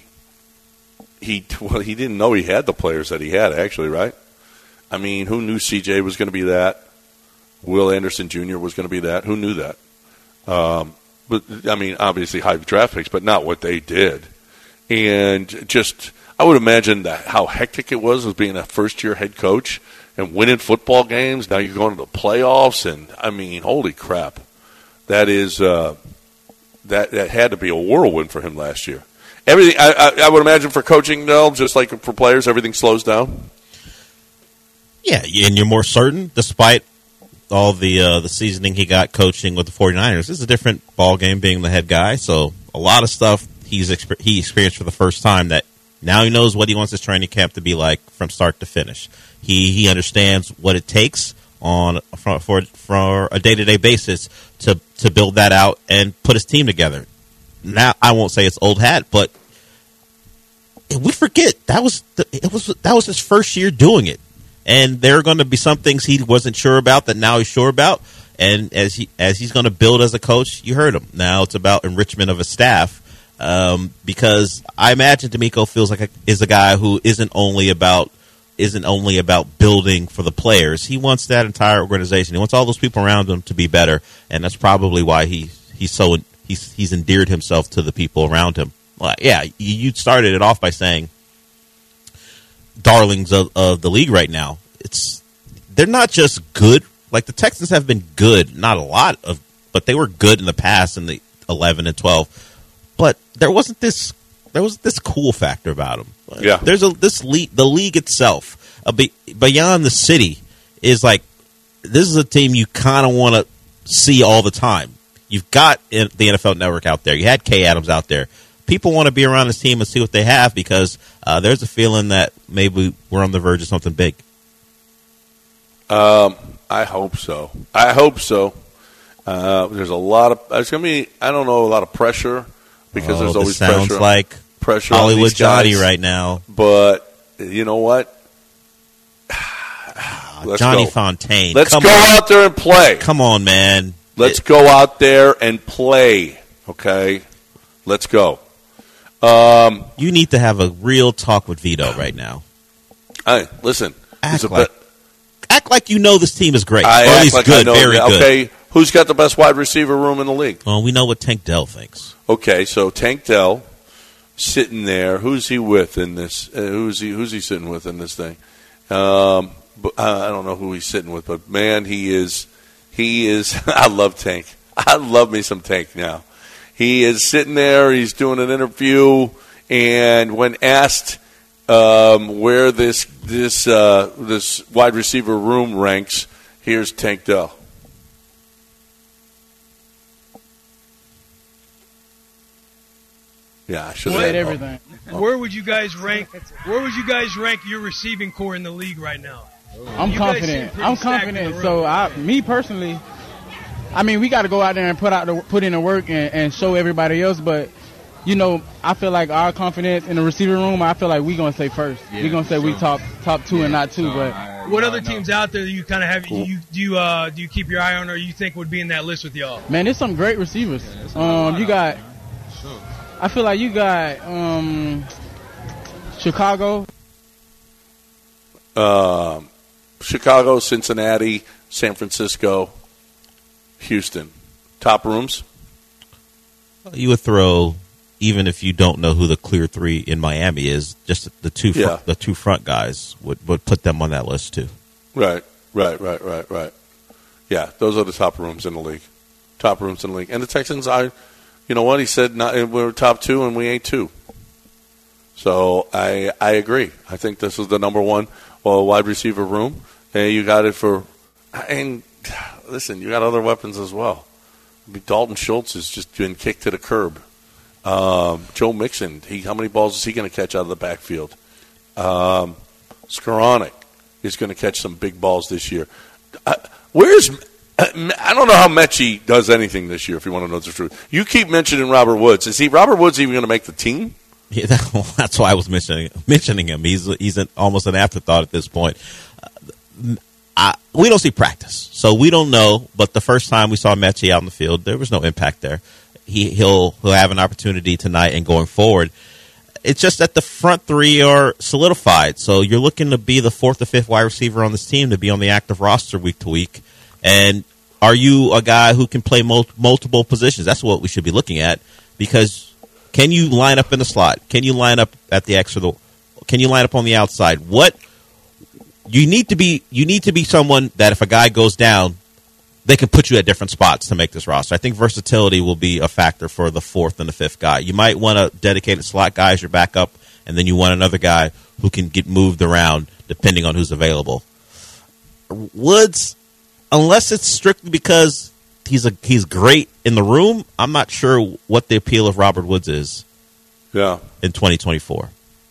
he well he didn't know he had the players that he had actually, right? I mean, who knew C J was going to be that? Will Anderson Junior was going to be that? Who knew that? Um, but I mean, obviously high draft picks, but not what they did. And just, I would imagine that how hectic it was as being a first year head coach. And winning football games, now you're going to the playoffs, and I mean, holy crap, that is uh, that that had to be a whirlwind for him last year. Everything, I, I, I would imagine, for coaching, though, just like for players, everything slows down. Yeah, and you're more certain, despite all the uh, the seasoning he got coaching with the 49ers. It's a different ball game being the head guy, so a lot of stuff he's exper- he experienced for the first time that now he knows what he wants his training camp to be like from start to finish. He he understands what it takes on for for, for a day to day basis to, to build that out and put his team together. Now I won't say it's old hat, but we forget that was the, it was that was his first year doing it, and there are going to be some things he wasn't sure about that now he's sure about. And as he as he's going to build as a coach, you heard him. Now it's about enrichment of his staff. Um, because I imagine DeMeco feels like a, is a guy who isn't only about isn't only about building for the players. He wants that entire organization. He wants all those people around him to be better, and that's probably why he he's so he's he's endeared himself to the people around him. Well, yeah, you started it off by saying darlings of, of the league right now. It's they're not just good. Like the Texans have been good, not a lot of, but they were good in the past in the eleven and twelve. But there wasn't this there was this cool factor about them. Yeah, there's a this league, the league itself, uh, be, beyond the city, is like this is a team you kind of want to see all the time. You've got the N F L Network out there. You had Kay Adams out there. People want to be around this team and see what they have because uh, there's a feeling that maybe we're on the verge of something big. Um, I hope so. I hope so. Uh, there's a lot of there's gonna be I don't know a lot of pressure. Because oh, there's always this sounds pressure, like pressure Hollywood on these guys. Johnny right now. But you know what? Let's Johnny go. Fontaine. Let's Come go on. out there and play. Come on, man. Let's it, go out there and play. Okay? Let's go. Um, you need to have a real talk with Vito right now. Hey, listen. Act like, bit, act like you know this team is great. I or at least like good, I know, very good. Okay, who's got the best wide receiver room in the league? Well, we know what Tank Dell thinks. Okay, so Tank Dell sitting there. Who's he with in this? Uh, who's he? Who's he sitting with in this thing? Um, but, uh, I don't know who he's sitting with, but man, he is. He is. I love Tank. I love me some Tank now. He is sitting there. He's doing an interview, and when asked um, where this this uh, this wide receiver room ranks, here's Tank Dell. Yeah, I should have said everything. Where would you guys rank? Where would you guys rank your receiving core in the league right now? I'm you confident. I'm confident. So, I, me personally, I mean, we got to go out there and put out the, put in the work and, and show everybody else. But you know, I feel like our confidence in the receiver room. I feel like we gonna say first. Yeah, we gonna say sure. we top top two yeah, and not two. So but I, what I other know. teams out there that you kind of have? You do you uh, do you keep your eye on, or you think would be in that list with y'all? Man, there's some great receivers. Yeah, um, you got. Sure. I feel like you got um, Chicago. Um, Chicago, Cincinnati, San Francisco, Houston. top rooms? You would throw, even if you don't know who the clear three in Miami is, just the two fr- Yeah. the two front guys would, would put them on that list too. Right, right, right, right, right. Yeah, those are the top rooms in the league. Top rooms in the league. And the Texans, I, you know what? He said not, we're top two and we ain't two. So I I agree. I think this is the number one well, wide receiver room. And you got it for, and listen, you got other weapons as well. I mean, Dalton Schultz has just been kicked to the curb. Um, Joe Mixon, he, how many balls is he going to catch out of the backfield? Um, Skoranek is going to catch some big balls this year. Uh, where's I don't know how Mechie does anything this year, if you want to know the truth. You keep mentioning Robert Woods. Is he Robert Woods even going to make the team? Yeah, that, that's why I was mentioning mentioning him. He's he's an, almost an afterthought at this point. Uh, I, we don't see practice, so we don't know. But the first time we saw Mechie out in the field, there was no impact there. He he'll he'll have an opportunity tonight and going forward. It's just that the front three are solidified. So you're looking to be the fourth or fifth wide receiver on this team to be on the active roster week to week. And are you a guy who can play mul- multiple positions? That's what we should be looking at, because can you line up in the slot? Can you line up at the X or the? Can you line up on the outside? What you need to be, you need to be someone that if a guy goes down, they can put you at different spots to make this roster. I think versatility will be a factor for the fourth and the fifth guy. You might want a dedicated slot guy as your backup, and then you want another guy who can get moved around depending on who's available. Woods, unless it's strictly because he's a he's great in the room, I'm not sure what the appeal of Robert Woods is. Yeah, in twenty twenty-four.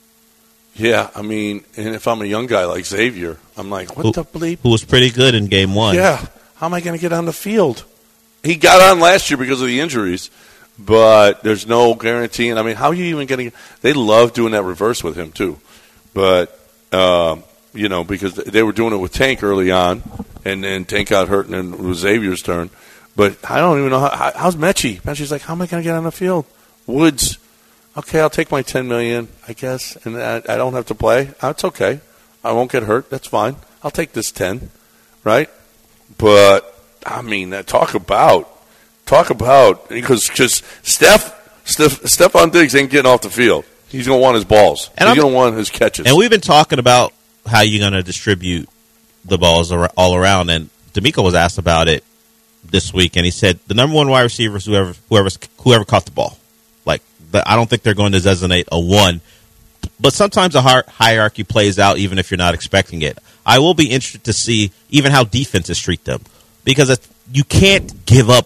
Yeah, I mean, and if I'm a young guy like Xavier, I'm like, what who, the bleep? Who was pretty good in game one. Yeah. How am I going to get on the field? He got on last year because of the injuries, but there's no guarantee. And I mean, how are you even getting – they love doing that reverse with him too. But, um, you know, because they were doing it with Tank early on, and then Tank got hurt, and then it was Xavier's turn. But I don't even know how, how, how's Mechie? Mechie's like, how am I going to get on the field? Woods, okay, I'll take my ten million dollars, I guess, and I, I don't have to play. That's okay. I won't get hurt. That's fine. I'll take this ten, right? But I mean, talk about talk about because because Steph, Steph Stephon Diggs ain't getting off the field. He's gonna want his balls. And He's I'm, gonna want his catches. And we've been talking about how you're gonna distribute the balls all around. And D'Amico was asked about it this week, and he said the number one wide receiver is whoever whoever whoever caught the ball. Like, I don't think they're going to designate a one, but sometimes a hierarchy plays out even if you're not expecting it. I will be interested to see even how defenses treat them, because you can't give up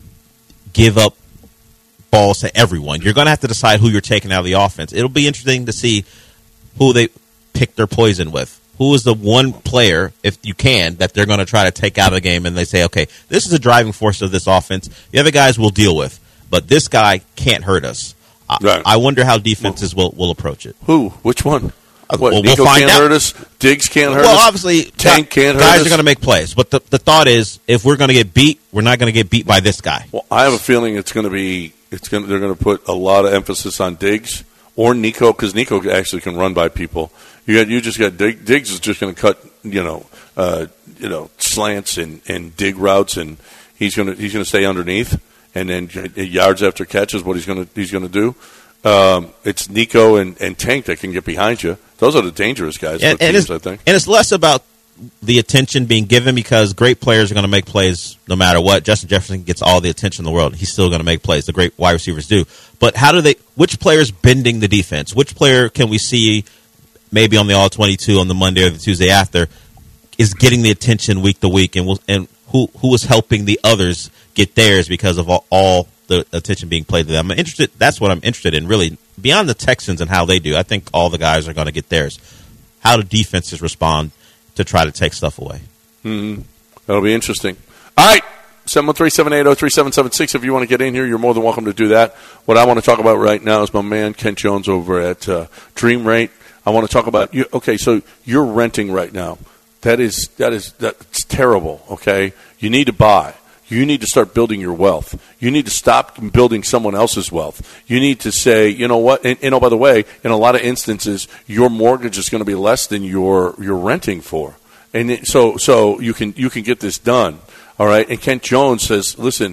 give up balls to everyone. You're going to have to decide who you're taking out of the offense. It'll be interesting to see who they pick their poison with. Who is the one player, if you can, that they're going to try to take out of the game, and they say, okay, this is the driving force of this offense. The other guys we'll deal with, but this guy can't hurt us. Right. I, I wonder how defenses will, will approach it. Who? Which one? What, well, Nico we'll find can't out. hurt us? Diggs can't hurt well, us? Well, obviously, Tank can't hurt guys us? are going to make plays. But the, the thought is, if we're going to get beat, we're not going to get beat by this guy. Well, I have a feeling it's going to be it's going they're going to put a lot of emphasis on Diggs or Nico, because Nico actually can run by people. You got you just got Diggs, Diggs is just going to cut you know uh, you know slants and, and dig routes, and he's going to he's going to stay underneath, and then yards after catch is what he's going to he's going to do. Um, it's Nico and, and Tank that can get behind you. Those are the dangerous guys and, for and teams, I think. And it's less about the attention being given, because great players are going to make plays no matter what. Justin Jefferson gets all the attention in the world. He's still going to make plays. The great wide receivers do. But how do they? Which player is bending the defense? Which player can we see maybe on the all twenty-two on the Monday or the Tuesday after is getting the attention week to week, and will, and who who is helping the others get theirs because of all, all the attention being played to them? I'm interested. That's what I'm interested in, really, beyond the Texans and how they do. I think all the guys are going to get theirs. How do defenses respond to try to take stuff away? Mm-hmm. That'll be interesting. All right, seven one three, seven eight zero, three seven seven six. If you want to get in here, you're more than welcome to do that. What I want to talk about right now is my man Kent Jones over at uh, Dream Rate. I want to talk about you. Okay, so you're renting right now. That is that is that's terrible. Okay, you need to buy. You need to start building your wealth. You need to stop building someone else's wealth. You need to say, you know what? And, and oh, by the way, in a lot of instances, your mortgage is going to be less than your you're renting for, and it, so so you can you can get this done. All right. And Kent Jones says, listen,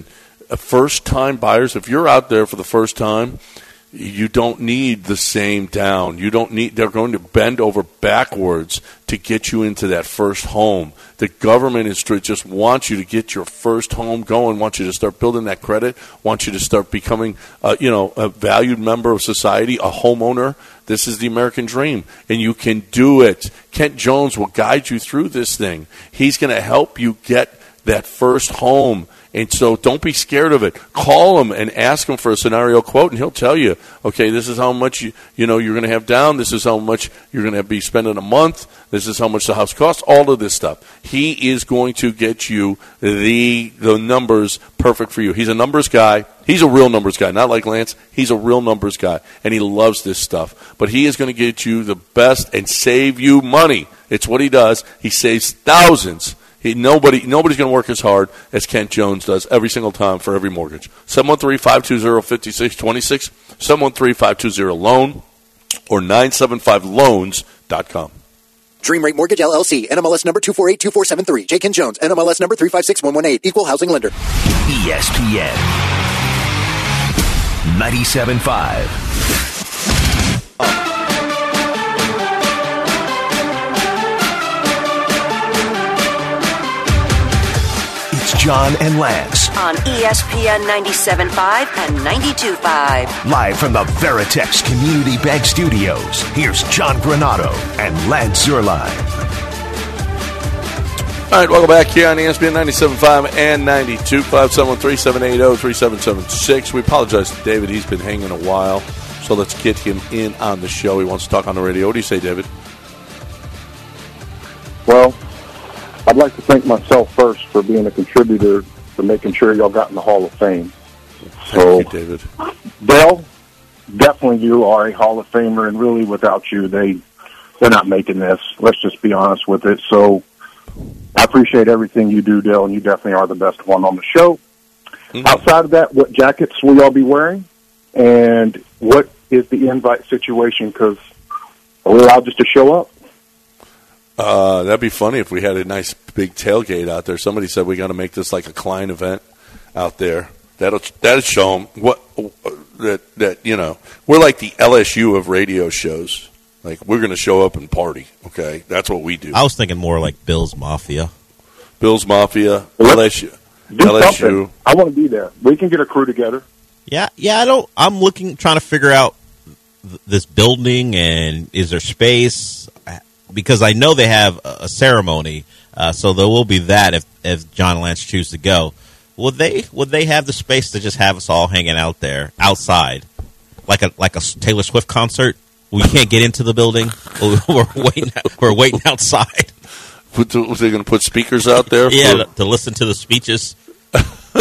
first-time buyers, if you're out there for the first time, you don't need the same down. You don't need. They're going to bend over backwards to get you into that first home. The government is just wants you to get your first home going. Wants you to start building that credit. Wants you to start becoming, uh, you know, a valued member of society, a homeowner. This is the American dream, and you can do it. Kent Jones will guide you through this thing. He's going to help you get that first home. And so don't be scared of it. Call him and ask him for a scenario quote, and he'll tell you, okay, this is how much you, you know, you're going to have down. This is how much you're going to be spending a month. This is how much the house costs, all of this stuff. He is going to get you the the numbers perfect for you. He's a numbers guy. He's a real numbers guy, not like Lance. He's a real numbers guy, and he loves this stuff. But he is going to get you the best and save you money. It's what he does. He saves thousands. He, nobody, nobody's going to work as hard as Kent Jones does every single time for every mortgage. seven one three, five two zero, five six two six, seven one three, five two zero, loan, or nine seven five loans dot com. Dream Rate Mortgage, L L C, N M L S number two four eight two four seven three. J. Kent Jones, N M L S number three five six one one eight. Equal housing lender. E S P N ninety-seven point five. John and Lance. On E S P N ninety-seven point five and ninety-two point five. Live from the Veritex Community Bank Studios, here's John Granado and Lance Zierlein. All right, welcome back here on E S P N ninety-seven point five and ninety-two point five, seven one three, seven eight zero, three seven seven six. We apologize to David. He's been hanging a while, so let's get him in on the show. He wants to talk on the radio. What do you say, David? Well, I'd like to thank myself first for being a contributor to making sure y'all got in the Hall of Fame. So, thank you, David. Dell, definitely you are a Hall of Famer, and really without you, they, they're not making this. Let's just be honest with it. So I appreciate everything you do, Dell, and you definitely are the best one on the show. Mm-hmm. Outside of that, what jackets will y'all be wearing? And what is the invite situation? Because are we allowed just to show up? Uh, that'd be funny if we had a nice big tailgate out there. Somebody said we got to make this like a Klein event out there. That'll that'll show them what that that you know we're like the L S U of radio shows. Like we're going to show up and party. Okay, that's what we do. I was thinking more like Bill's Mafia. Bill's Mafia, L S U. Do L S U. something. I want to be there. We can get a crew together. Yeah, yeah. I don't. I'm looking, trying to figure out th- this building and is there space. Because I know they have a ceremony, uh, so there will be that if, if John and Lance choose to go. Would they would they have the space to just have us all hanging out there outside, like a like a Taylor Swift concert? We can't get into the building. We're waiting. We're waiting outside. Put the, was they going to put speakers out there? Yeah, for... to listen to the speeches. uh,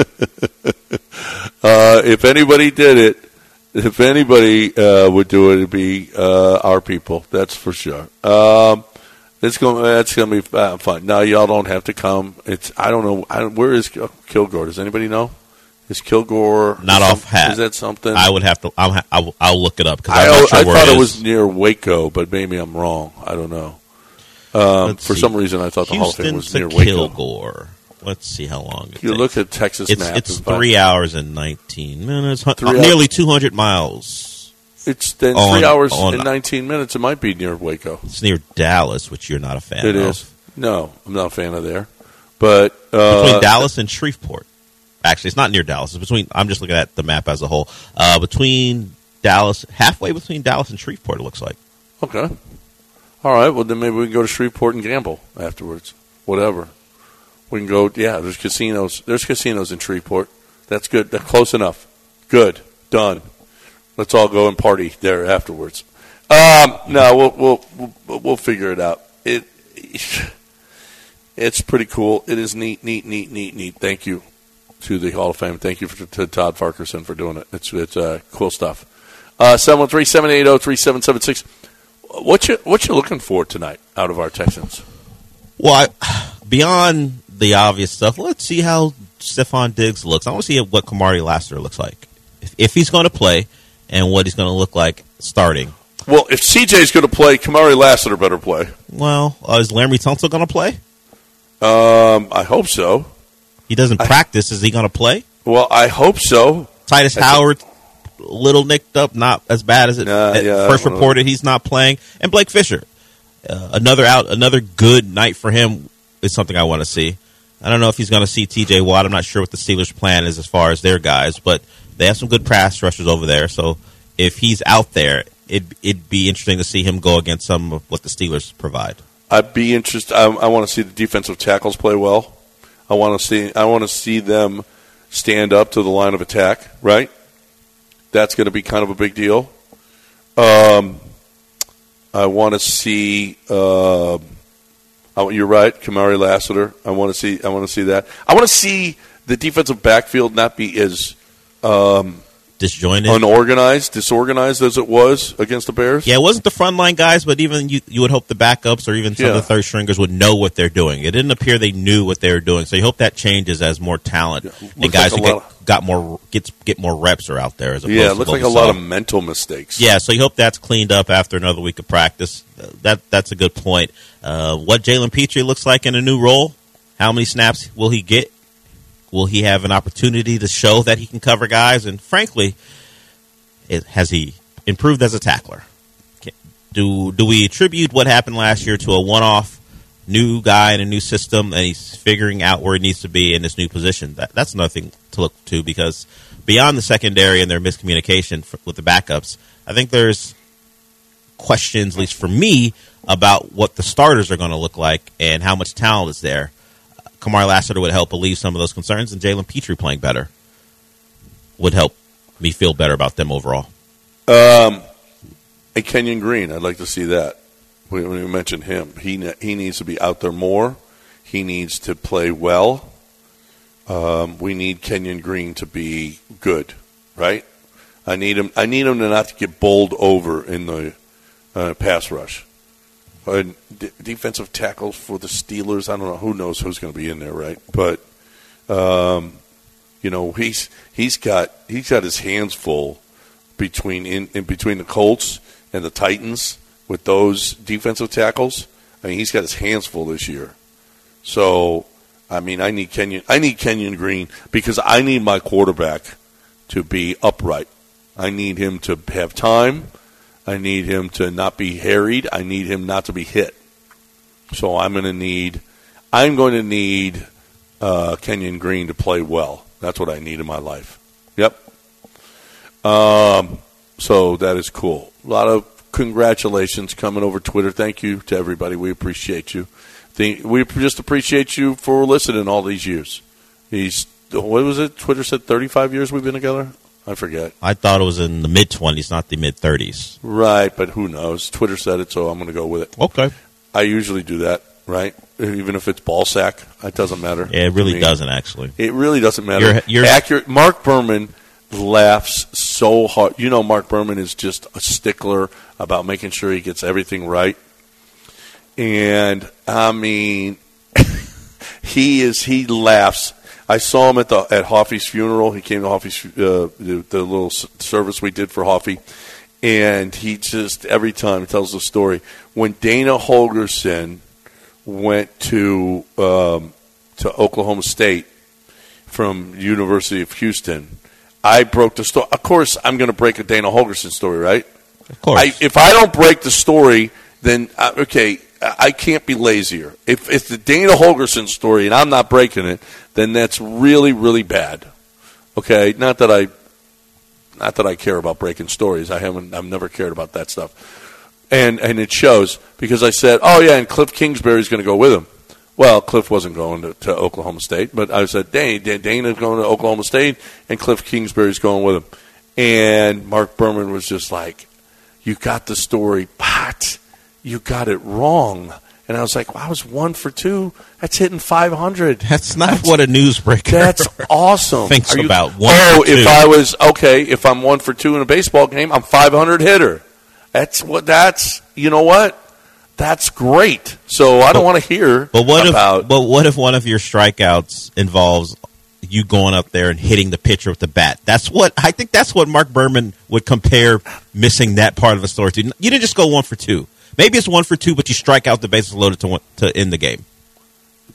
if anybody did it. If anybody uh, would do it, it'd be uh, our people. That's for sure. Um, it's going. That's going to be uh, fun. Now, y'all don't have to come. It's. I don't know. I don't, where is Kilgore? Does anybody know? Is Kilgore not is off some, hat? Is that something? I would have to. I'll. Ha- I'll, I'll look it up because I, I'm not sure I where thought it, it is. was near Waco, but maybe I'm wrong. I don't know. Um, for see. some reason, I thought Houston the Hall of Fame was to near Waco. Kilgore. Let's see how long it you takes. look at Texas it's, map. It's three hours and nineteen minutes. Three nearly two hundred miles. It's then on, three hours on, and nineteen minutes. It might be near Waco. It's near Dallas, which you're not a fan it of. It is. No, I'm not a fan of there. But uh, between Dallas and Shreveport. Actually, it's not near Dallas. It's between. I'm just looking at the map as a whole. Uh, between Dallas, halfway between Dallas and Shreveport, it looks like. Okay. All right. Well, then maybe we can go to Shreveport and gamble afterwards. Whatever. We can go. Yeah, there's casinos. There's casinos in Shreveport. That's good. That's close enough. Good. Done. Let's all go and party there afterwards. Um, no, we'll, we'll we'll we'll figure it out. It it's pretty cool. It is neat, neat, neat, neat, neat. Thank you to the Hall of Fame. Thank you for, to Todd Farquharson for doing it. It's it's uh, cool stuff. Uh, seven one three, seven eight zero, three seven seven six. What you what you looking for tonight out of our Texans? Well, I, beyond the obvious stuff, let's see how Stephon Diggs looks. I want to see what Kamari Lassiter looks like. If, if he's going to play, and what he's going to look like starting. Well, if C J's going to play, Kamari Lassiter better play. Well, uh, is Laremy Tunsil going to play? Um, I hope so. He doesn't I, practice. Is he going to play? Well, I hope so. Titus That's Howard, a little nicked up, not as bad as it Uh, yeah, first I don't know. reported. He's not playing. And Blake Fisher, uh, another out, another good night for him is something I want to see. I don't know if he's going to see T J Watt. I'm not sure what the Steelers' plan is as far as their guys, but they have some good pass rushers over there. So if he's out there, it, it'd be interesting to see him go against some of what the Steelers provide. I'd be interested. I, I want to see the defensive tackles play well. I want to see. I want to see them stand up to the line of attack. Right. That's going to be kind of a big deal. Um, I want to see. Uh, I, you're right, Kamari Lassiter. I want to see. I want to see that. I want to see the defensive backfield not be as um, disjointed, unorganized, disorganized as it was against the Bears. Yeah, it wasn't the frontline guys, but even you, you would hope the backups or even some Yeah. of the third stringers would know what they're doing. It didn't appear they knew what they were doing, so you hope that changes as more talent and Looks guys like who a get, lot got more gets get more reps are out there. As opposed Yeah, it to looks what like we a lot saw. of mental mistakes. Yeah, so you hope that's cleaned up after another week of practice. Uh, that that's a good point. Uh, what Jalen Petrie looks like in a new role? How many snaps will he get? Will he have an opportunity to show that he can cover guys? And frankly, it, has he improved as a tackler? Can, do do we attribute what happened last year to a one-off new guy in a new system, and he's figuring out where he needs to be in this new position? That, that's nothing to look to, because beyond the secondary and their miscommunication for, with the backups, I think there's questions, at least for me, about what the starters are going to look like and how much talent is there. Kamari Lassiter would help alleviate some of those concerns, and Jalen Petrie playing better would help me feel better about them overall. Um, and Kenyon Green, I'd like to see that. When we mentioned him, he ne- he needs to be out there more. He needs to play well. Um, we need Kenyon Green to be good, right? I need him. I need him to not to get bowled over in the uh, pass rush. Uh, d- defensive tackles for the Steelers. I don't know. Who knows who's going to be in there, right? But um, you know, he's he's got he's got his hands full between in, in between the Colts and the Titans with those defensive tackles. I mean, he's got his hands full this year. So, I mean, I need Kenyon. I need Kenyon Green because I need my quarterback to be upright. I need him to have time. I need him to not be harried. I need him not to be hit. So I'm going to need. I'm going to need uh, Kenyon Green to play well. That's what I need in my life. Yep. Um. So that is cool. A lot of congratulations coming over Twitter. Thank you to everybody. We appreciate you. The, we just appreciate you for listening all these years. He's what was it? Twitter said thirty-five years we've been together. I forget. I thought it was in the mid-twenties, not the mid-thirties. Right, but who knows? Twitter said it, so I'm going to go with it. Okay. I usually do that, right? Even if it's ball sack, it doesn't matter. Yeah, it really to me. doesn't, actually. It really doesn't matter. You're- you're- Accurate. Mark Berman laughs so hard. You know, Mark Berman is just a stickler about making sure he gets everything right. And, I mean, he is, he laughs. I saw him at the at Hoffy's funeral. He came to Hoffy's, uh, the, the little service we did for Hoffy. And he just, every time he tells the story. When Dana Holgerson went to um, to Oklahoma State from University of Houston, I broke the story. Of course, I'm going to break a Dana Holgerson story, right? Of course. I, if I don't break the story, then, uh, okay, I can't be lazier. If it's the Dana Holgerson story and I'm not breaking it, then that's really, really bad. Okay? Not that I not that I care about breaking stories. I haven't I've never cared about that stuff. And and it shows because I said, "Oh yeah, and Cliff Kingsbury's going to go with him." Well, Cliff wasn't going to, to Oklahoma State, but I said, Dana, Dana's going to Oklahoma State, and Cliff Kingsbury's going with him. And Mark Berman was just like, "You got the story, but you got it wrong." And I was like, well, I was one for two. That's hitting five hundred. That's not that's, what a newsbreaker That's awesome. thinks Are you, about. One oh, for two. if I was, okay, if I'm one for two in a baseball game, I'm five hundred hitter. That's what, that's, you know what? That's great. So I don't want to hear but what about. If, but what if one of your strikeouts involves you going up there and hitting the pitcher with the bat? That's what, I think that's what Mark Berman would compare missing that part of a story to. You didn't just go one for two. Maybe it's one for two, but you strike out the bases loaded to to end the game.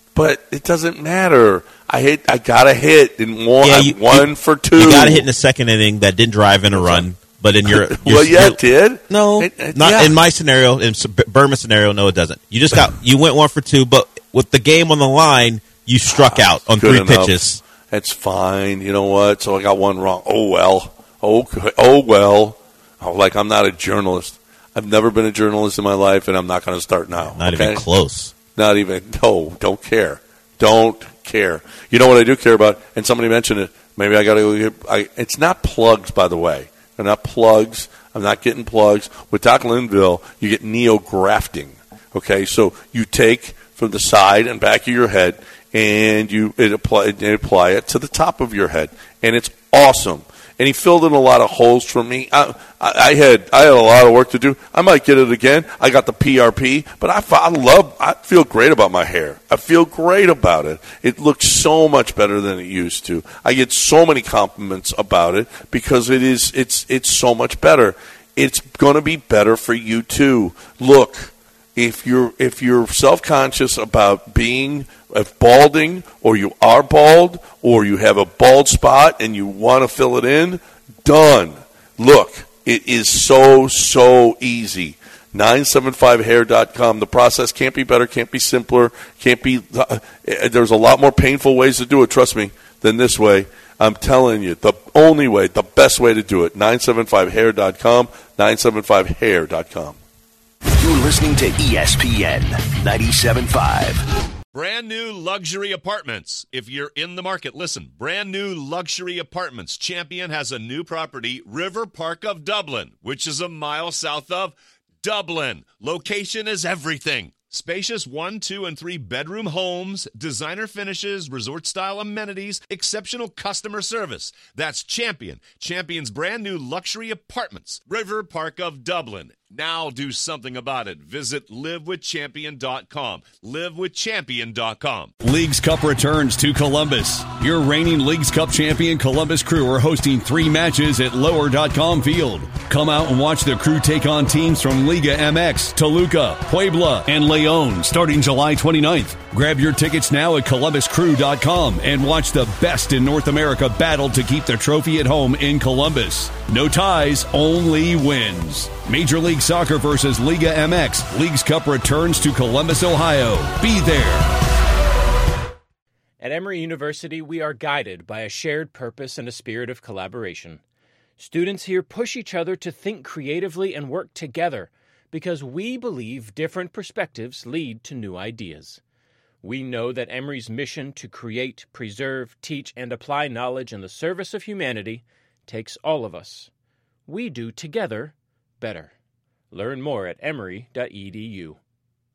but it doesn't matter. I hit. I got a hit in one. Yeah, you, one you, for two. You got a hit in the second inning that didn't drive in a run. But in your, your well, yeah, your, it did. No, it, it, not yeah. in my scenario. In Burma's scenario, no, it doesn't. You just got you went one for two, but with the game on the line, you struck ah, out on three enough. pitches. That's fine. You know what? So I got one wrong. Oh well. Oh oh well. Oh, like I'm not a journalist. I've never been a journalist in my life, and I'm not going to start now. Not okay? even close. Not even. No, don't care. Don't care. You know what I do care about? And somebody mentioned it. Maybe I got to go get. I, it's not plugs, by the way. They're not plugs. I'm not getting plugs. With Doc Linville, you get neo-grafting. Okay, so you take from the side and back of your head, and you it apply, it apply it to the top of your head, and it's awesome. And he filled in a lot of holes for me. I, I, I had I had a lot of work to do. I might get it again. I got the P R P, but I, I love. I feel great about my hair. I feel great about it. It looks so much better than it used to. I get so many compliments about it because it is. It's it's so much better. It's going to be better for you too. Look, if you're if you're self-conscious about being if balding, or you are bald, or you have a bald spot and you want to fill it in, done. Look, it is so, so easy. nine seven five hair dot com. The process can't be better, can't be simpler, can't be. Uh, there's a lot more painful ways to do it, trust me, than this way. I'm telling you, the only way, the best way to do it, nine seven five hair dot com, nine seven five hair dot com. You're listening to E S P N ninety-seven point five. Brand new luxury apartments. If you're in the market, listen. Brand new luxury apartments. Champion has a new property, River Park of Dublin, which is a mile south of Dublin. Location is everything. Spacious one, two, and three bedroom homes, designer finishes, resort-style amenities, exceptional customer service. That's Champion. Champion's brand new luxury apartments, River Park of Dublin. Now do something about it. Visit live with champion dot com. live with champion dot com. Leagues Cup returns to Columbus. Your reigning Leagues Cup champion Columbus Crew are hosting three matches at lower dot com field. Come out and watch the Crew take on teams from Liga M X, Toluca, Puebla, and Leon starting July twenty-ninth. Grab your tickets now at columbus crew dot com and watch the best in North America battle to keep the trophy at home in Columbus. No ties, only wins. Major League Soccer versus Liga M X. Leagues Cup returns to Columbus, Ohio. Be there. At Emory University, we are guided by a shared purpose and a spirit of collaboration. Students here push each other to think creatively and work together because we believe different perspectives lead to new ideas. We know that Emory's mission to create, preserve, teach, and apply knowledge in the service of humanity takes all of us. We do together better. Learn more at emory dot e d u.